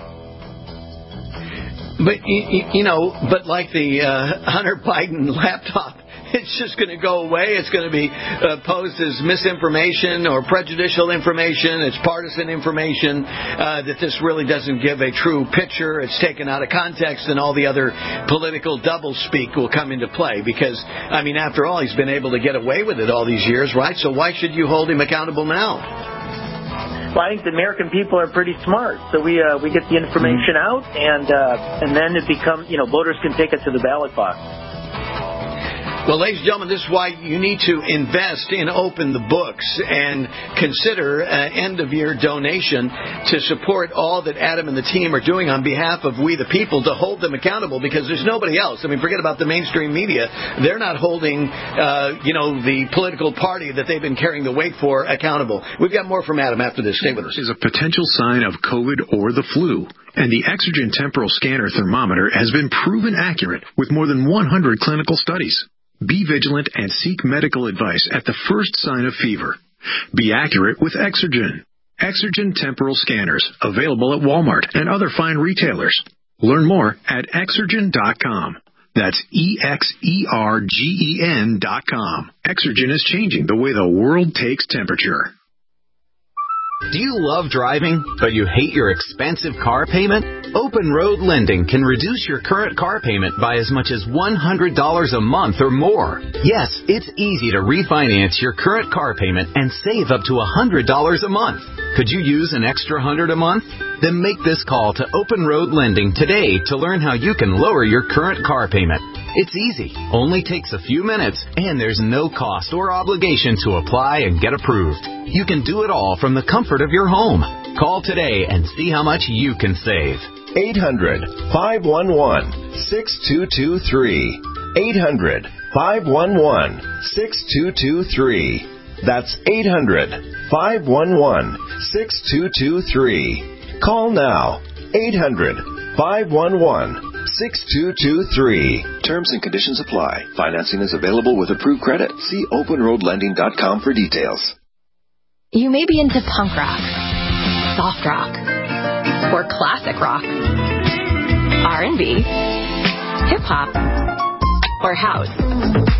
[SPEAKER 16] But like the Hunter Biden laptop, it's just going to go away. It's going to be posed as misinformation or prejudicial information. It's partisan information, that this really doesn't give a true picture. It's taken out of context, and all the other political doublespeak will come into play because, after all, he's been able to get away with it all these years, right? So why should you hold him accountable now?
[SPEAKER 4] Well, I think the American people are pretty smart. So we get the information out, and then it becomes, voters can take it to the ballot box.
[SPEAKER 16] Well, ladies and gentlemen, this is why you need to invest in Open the Books and consider an end-of-year donation to support all that Adam and the team are doing on behalf of we the people, to hold them accountable, because there's nobody else. Forget about the mainstream media. They're not holding, the political party that they've been carrying the weight for accountable. We've got more from Adam after this. Stay with us.
[SPEAKER 5] Is a potential sign of COVID or the flu, and the Exergen Temporal Scanner Thermometer has been proven accurate with more than 100 clinical studies. Be vigilant and seek medical advice at the first sign of fever. Be accurate with Exergen. Exergen Temporal Scanners, available at Walmart and other fine retailers. Learn more at Exergen.com. That's EXERGEN.com. Exergen is changing the way the world takes temperature.
[SPEAKER 7] Do you love driving, but you hate your expensive car payment? Open Road Lending can reduce your current car payment by as much as $100 a month or more. Yes, it's easy to refinance your current car payment and save up to $100 a month. Could you use an extra $100 a month? Then make this call to Open Road Lending today to learn how you can lower your current car payment. It's easy, only takes a few minutes, and there's no cost or obligation to apply and get approved. You can do it all from the comfort of your home. Call today and see how much you can save.
[SPEAKER 8] 800-511-6223. 800-511-6223. That's 800-511-6223. Call now. 800-511-6223. Terms and conditions apply. Financing is available with approved credit. See openroadlending.com for details.
[SPEAKER 24] You may be into punk rock, soft rock, or classic rock, R&B, hip-hop, or house,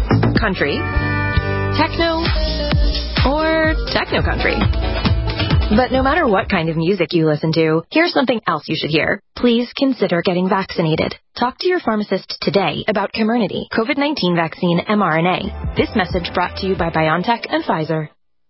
[SPEAKER 24] country, techno, or techno-country. But no matter what kind of music you listen to, here's something else you should hear. Please consider getting vaccinated. Talk to your pharmacist today about Comirnaty, COVID-19 vaccine mRNA. This message brought to you by BioNTech and Pfizer.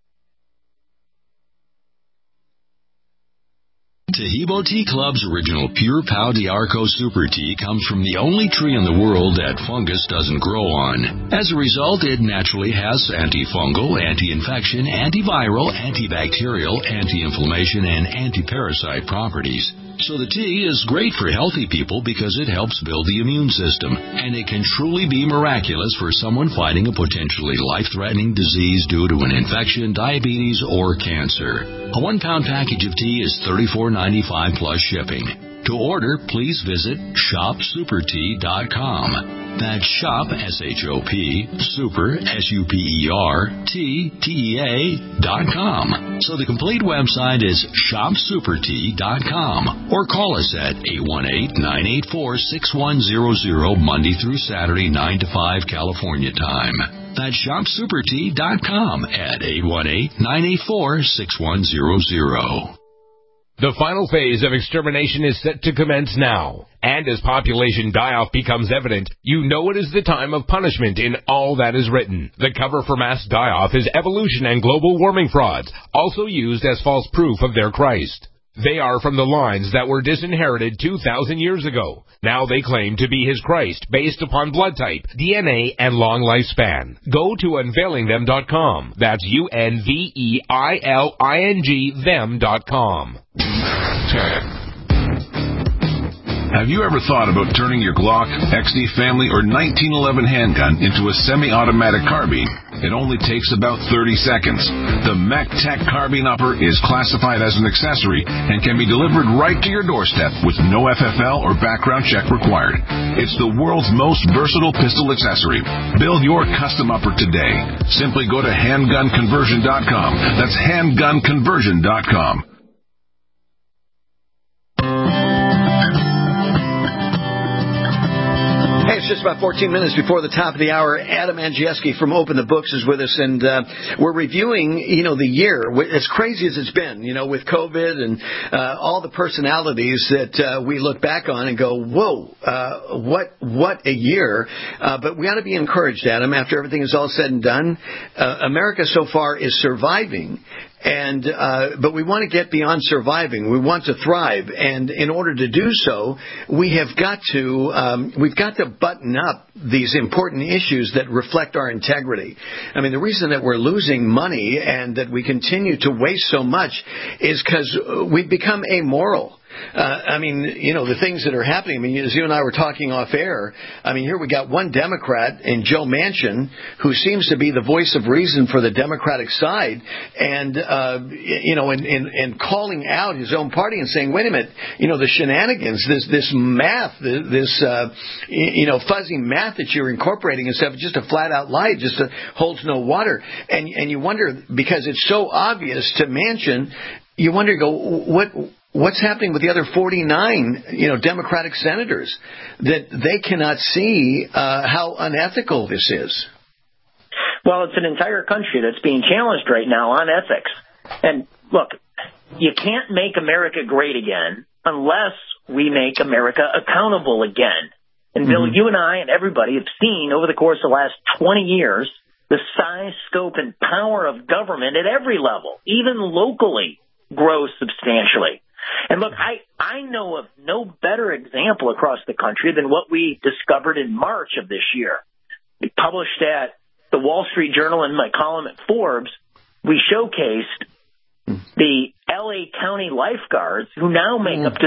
[SPEAKER 2] Tahibo Tea Club's original Pure Pau d'Arco Super Tea comes from the only tree in the world that fungus doesn't grow on. As a result, it naturally has antifungal, anti-infection, antiviral, antibacterial, anti-inflammation, and anti-parasite properties. So the tea is great for healthy people because it helps build the immune system, and it can truly be miraculous for someone fighting a potentially life-threatening disease due to an infection, diabetes, or cancer. A 1-pound package of tea is $34.95 plus shipping. To order, please visit shopsupertea.com. That's shop, S-H-O-P, super, S-U-P-E-R, T-T-E-A.com. So the complete website is shopsupertea.com. Or call us at 818-984-6100 Monday through Saturday, 9 to 5 California time. That's shopsupertea.com at 818-984-6100.
[SPEAKER 9] The final phase of extermination is set to commence now. And as population die-off becomes evident, you know it is the time of punishment in all that is written. The cover for mass die-off is evolution and global warming frauds, also used as false proof of their Christ. They are from the lines that were disinherited 2,000 years ago. Now they claim to be his Christ, based upon blood type, DNA, and long lifespan. Go to unveilingthem.com. That's UNVEILING them.com.
[SPEAKER 11] Have you ever thought about turning your Glock, XD Family, or 1911 handgun into a semi-automatic carbine? It only takes about 30 seconds. The MacTech Carbine Upper is classified as an accessory and can be delivered right to your doorstep with no FFL or background check required. It's the world's most versatile pistol accessory. Build your custom upper today. Simply go to handgunconversion.com. That's handgunconversion.com.
[SPEAKER 16] Hey, it's just about 14 minutes before the top of the hour. Adam Andrzejewski from Open the Books is with us, and we're reviewing, the year. As crazy as it's been, with COVID and all the personalities that we look back on and go, whoa, what a year. But we ought to be encouraged, Adam, after everything is all said and done. America so far is surviving. But we want to get beyond surviving. We want to thrive, and in order to do so, we've got to button up these important issues that reflect our integrity. I mean, the reason that we're losing money and that we continue to waste so much is because we've become amoral. The things that are happening, as you and I were talking off air, here we got one Democrat in Joe Manchin who seems to be the voice of reason for the Democratic side and calling out his own party and saying, wait a minute, the shenanigans, this math, this fuzzy math that you're incorporating and stuff, just a flat out lie, just holds no water. And you wonder, because it's so obvious to Manchin, you wonder, what's happening with the other 49, Democratic senators that they cannot see how unethical this is?
[SPEAKER 4] Well, it's an entire country that's being challenged right now on ethics. And look, you can't make America great again unless we make America accountable again. And Bill, you and I and everybody have seen over the course of the last 20 years the size, scope, and power of government at every level, even locally, grow substantially. And look, I know of no better example across the country than what we discovered in March of this year. We published at the Wall Street Journal and my column at Forbes, we showcased the L.A. County lifeguards who now make up to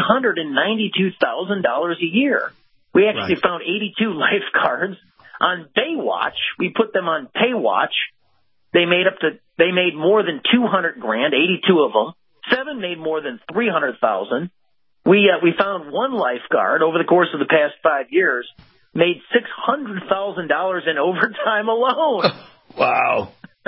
[SPEAKER 4] $392,000 a year. We actually found 82 lifeguards on Baywatch. We put them on Paywatch. They made more than $200,000, 82 of them. 7 made more than $300,000. We found one lifeguard over the course of the past 5 years made $600,000 in overtime alone. Wow.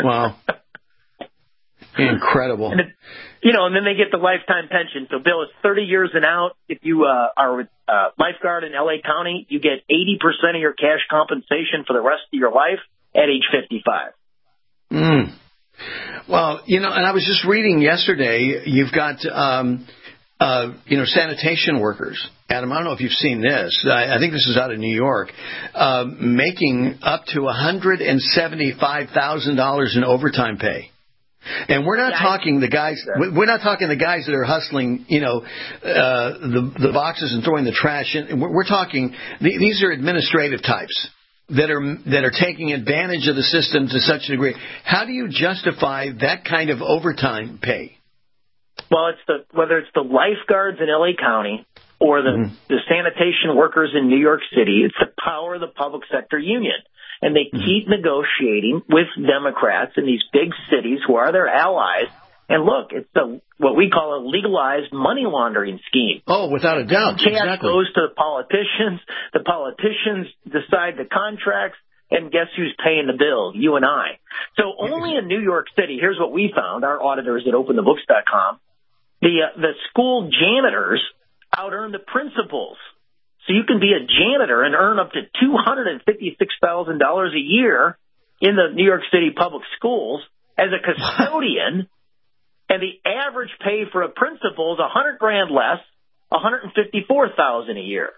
[SPEAKER 16] Incredible.
[SPEAKER 4] And then they get the lifetime pension. So, Bill, it's 30 years and out. If you are a lifeguard in L.A. County, you get 80% of your cash compensation for the rest of your life at age 55.
[SPEAKER 16] Well, and I was just reading yesterday, you've got, sanitation workers. Adam, I don't know if you've seen this. I think this is out of New York, making up to $175,000 in overtime pay. And we're not talking the guys. We're not talking the guys that are hustling, the boxes and throwing the trash in. We're talking these are administrative types that are taking advantage of the system to such a degree. How do you justify that kind of overtime pay?
[SPEAKER 4] Well, whether it's the lifeguards in L.A. County or the sanitation workers in New York City, it's the power of the public sector union. And they keep negotiating with Democrats in these big cities who are their allies. And look, it's what we call a legalized money laundering scheme.
[SPEAKER 16] Oh, without a doubt.
[SPEAKER 4] Cash goes to the politicians. The politicians decide the contracts. And guess who's paying the bill? You and I. So only in New York City, here's what we found, our auditors at openthebooks.com, the school janitors out-earn the principals. So you can be a janitor and earn up to $256,000 a year in the New York City public schools as a custodian, and the average pay for a principal is $100,000 less, $154,000 a year.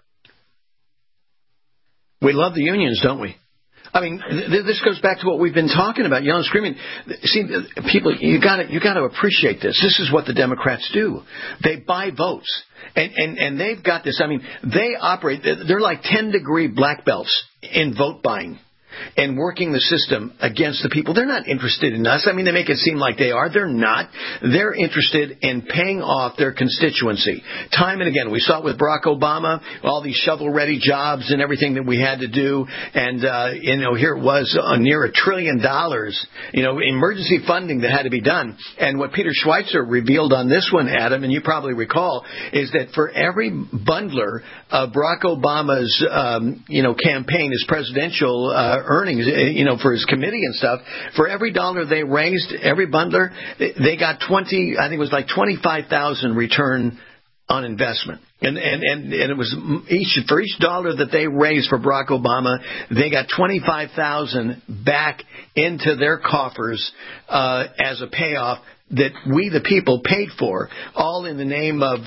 [SPEAKER 16] We love the unions, don't we? I mean, this goes back to what we've been talking about, yelling, screaming. See, people, you got to appreciate this. This is what the Democrats do. They buy votes, and they've got this. I mean, they operate. They're like 10-degree black belts in vote buying and working the system against the people. They're not interested in us. I mean, they make it seem like they are. They're not. They're interested in paying off their constituency. Time and again, we saw it with Barack Obama, all these shovel-ready jobs and everything that we had to do. And, here it was near $1 trillion, emergency funding that had to be done. And what Peter Schweitzer revealed on this one, Adam, and you probably recall, is that for every bundler of Barack Obama's, campaign, his presidential earnings, for his committee and stuff, for every dollar they raised, every bundler, they got 25,000 return on investment. And it was for each dollar that they raised for Barack Obama, they got 25,000 back into their coffers as a payoff that we, the people, paid for, all in the name of,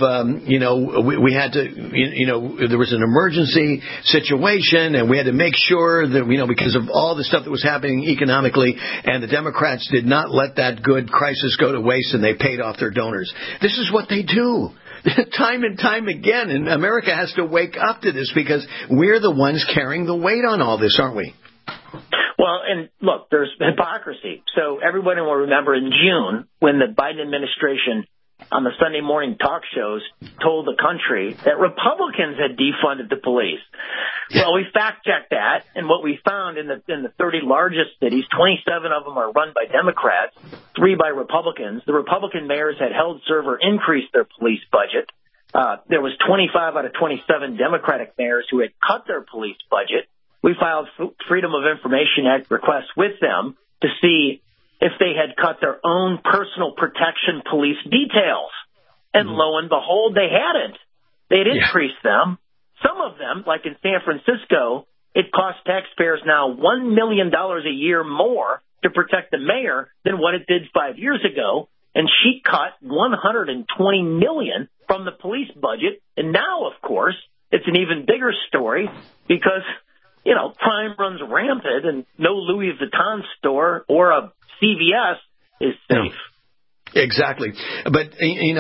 [SPEAKER 16] we had to, there was an emergency situation, and we had to make sure that, because of all the stuff that was happening economically, and the Democrats did not let that good crisis go to waste, and they paid off their donors. This is what they do. Time and time again, and America has to wake up to this because we're the ones carrying the weight on all this, aren't we?
[SPEAKER 4] Well, and look, there's hypocrisy. So everybody will remember in June when the Biden administration on the Sunday morning talk shows told the country that Republicans had defunded the police. Yeah. Well, we fact-checked that, and what we found in the 30 largest cities, 27 of them are run by Democrats, 3 by Republicans. The Republican mayors had held serve or increased their police budget. There was 25 out of 27 Democratic mayors who had cut their police budget. We filed Freedom of Information Act requests with them to see if they had cut their own personal protection police details. And lo and behold, they hadn't. They had increased them. Some of them, like in San Francisco, it costs taxpayers now $1 million a year more to protect the mayor than what it did 5 years ago. And she cut $120 million from the police budget. And now, of course, it's an even bigger story because crime runs rampant and no Louis Vuitton store or a CVS is safe.
[SPEAKER 16] Exactly. But,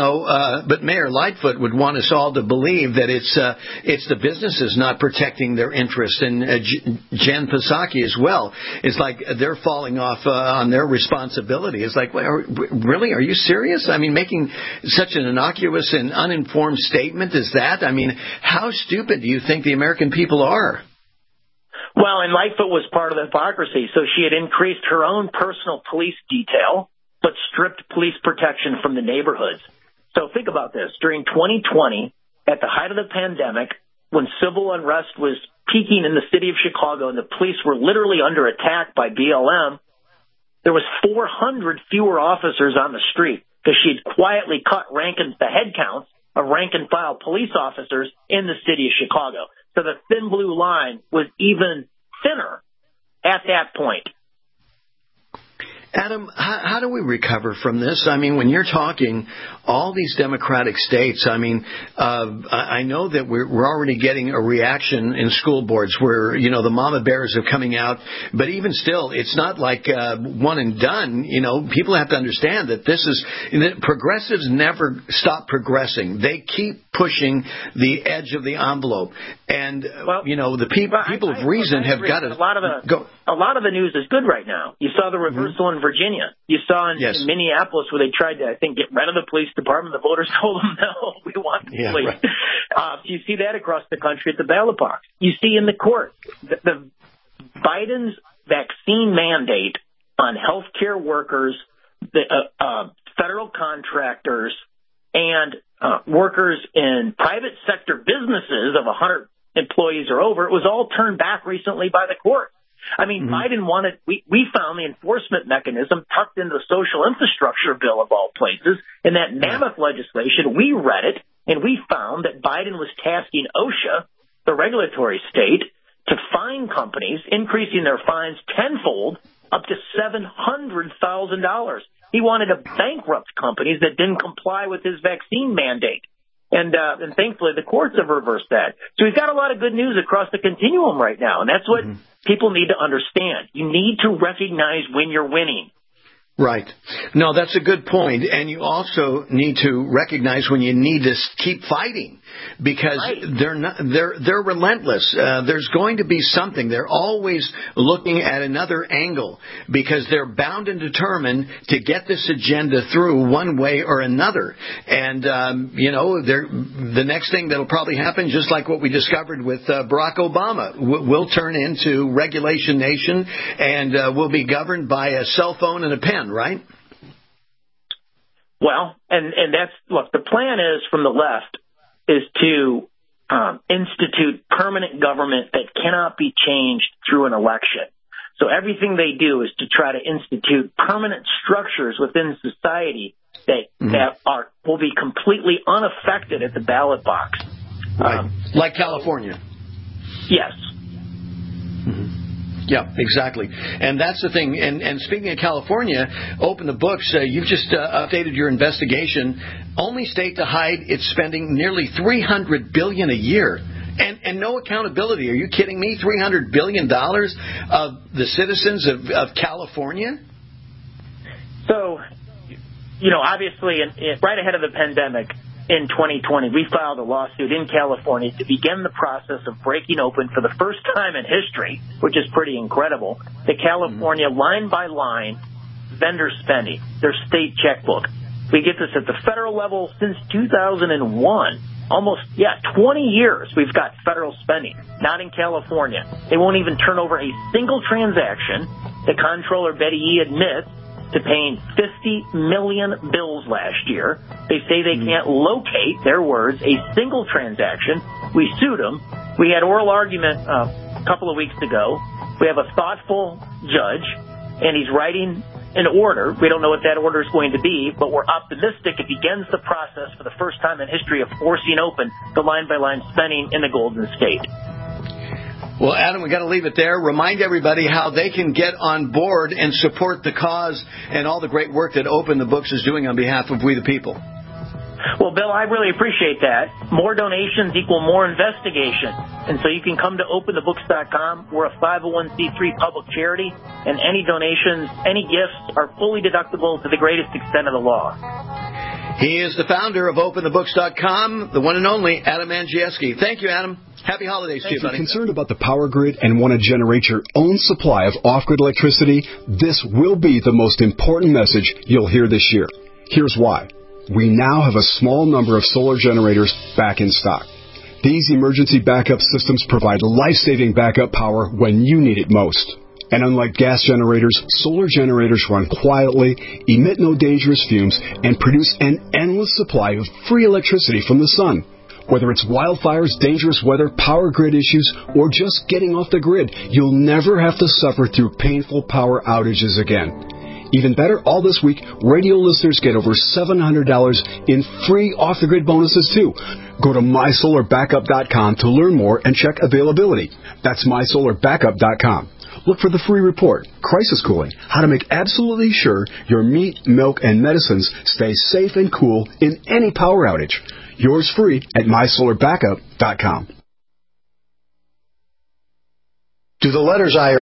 [SPEAKER 16] but Mayor Lightfoot would want us all to believe that it's the businesses not protecting their interests. And Jen Psaki as well. It's like they're falling off on their responsibility. It's like, really? Are you serious? I mean, making such an innocuous and uninformed statement as that? I mean, how stupid do you think the American people are?
[SPEAKER 4] Well, and Lightfoot was part of the hypocrisy. So she had increased her own personal police detail, but stripped police protection from the neighborhoods. So think about this. During 2020, at the height of the pandemic, when civil unrest was peaking in the city of Chicago and the police were literally under attack by BLM, there was 400 fewer officers on the street because she had quietly cut the head counts of rank-and-file police officers in the city of Chicago. So the thin blue line was even thinner at that point.
[SPEAKER 16] Adam, how do we recover from this? I mean, when you're talking all these Democratic states, I mean, I know that we're already getting a reaction in school boards where, the mama bears are coming out. But even still, it's not like one and done. People have to understand that progressives never stop progressing. They keep pushing the edge of the envelope. And, the people of reason have got to go.
[SPEAKER 4] A lot of the news is good right now. You saw the reversal in Virginia. You saw in Minneapolis where they tried to, I think, get rid of the police department. The voters told them, no, we want the police. Right. You see that across the country at the ballot box. You see in the court, the Biden's vaccine mandate on healthcare workers, the federal contractors, and workers in private sector businesses of 100 employees or over, it was all turned back recently by the court. I mean, Biden wanted, we found the enforcement mechanism tucked into the social infrastructure bill of all places. In that mammoth legislation, we read it, and we found that Biden was tasking OSHA, the regulatory state, to fine companies, increasing their fines tenfold, up to $700,000. He wanted to bankrupt companies that didn't comply with his vaccine mandate. And thankfully, the courts have reversed that. So we've got a lot of good news across the continuum right now, and that's what people need to understand. You need to recognize when you're winning.
[SPEAKER 16] Right. No, that's a good point. And you also need to recognize when you need to keep fighting, because they're relentless. There's going to be something. They're always looking at another angle, because they're bound and determined to get this agenda through one way or another. And, the next thing that'll probably happen, just like what we discovered with Barack Obama, we'll turn into Regulation Nation, and we'll be governed by a cell phone and a pen. Right?
[SPEAKER 4] Well, and that's, look, the plan is from the left is to institute permanent government that cannot be changed through an election. So everything they do is to try to institute permanent structures within society that will be completely unaffected at the ballot box.
[SPEAKER 16] Right. Like California.
[SPEAKER 4] Yes.
[SPEAKER 16] Yeah, exactly. And that's the thing. And speaking of California, open the books. You've just updated your investigation. Only state to hide its spending nearly $300 billion a year. And no accountability. Are you kidding me? $300 billion of the citizens of California?
[SPEAKER 4] So, obviously, right ahead of the pandemic, in 2020, we filed a lawsuit in California to begin the process of breaking open for the first time in history, which is pretty incredible, the California line-by-line vendor spending, their state checkbook. We get this at the federal level since 2001. Almost, 20 years we've got federal spending, not in California. They won't even turn over a single transaction. The comptroller, Betty Yee, admits to paying 50 million bills last year. They say they can't locate, their words, a single transaction. We sued them. We had oral argument a couple of weeks ago. We have a thoughtful judge, and he's writing an order. We don't know what that order is going to be, but we're optimistic it begins the process for the first time in history of forcing open the line-by-line spending in the Golden State.
[SPEAKER 16] Well, Adam, we got to leave it there. Remind everybody how they can get on board and support the cause and all the great work that Open the Books is doing on behalf of We the People.
[SPEAKER 4] Well, Bill, I really appreciate that. More donations equal more investigation. And so you can come to openthebooks.com. We're a 501c3 public charity, and any donations, any gifts are fully deductible to the greatest extent of the law.
[SPEAKER 16] He is the founder of openthebooks.com, the one and only Adam Andrzejewski. Thank you, Adam. Happy holidays to you, buddy.
[SPEAKER 10] If you're concerned about the power grid and want to generate your own supply of off-grid electricity, this will be the most important message you'll hear this year. Here's why. We now have a small number of solar generators back in stock. These emergency backup systems provide life-saving backup power when you need it most. And unlike gas generators, solar generators run quietly, emit no dangerous fumes, and produce an endless supply of free electricity from the sun. Whether it's wildfires, dangerous weather, power grid issues, or just getting off the grid, you'll never have to suffer through painful power outages again. Even better, all this week, radio listeners get over $700 in free off-the-grid bonuses, too. Go to mysolarbackup.com to learn more and check availability. That's mysolarbackup.com. look for the free report, Crisis Cooling, how to make absolutely sure your meat, milk, and medicines stay safe and cool in any power outage. Yours free at mysolarbackup.com.
[SPEAKER 19] Do the letters I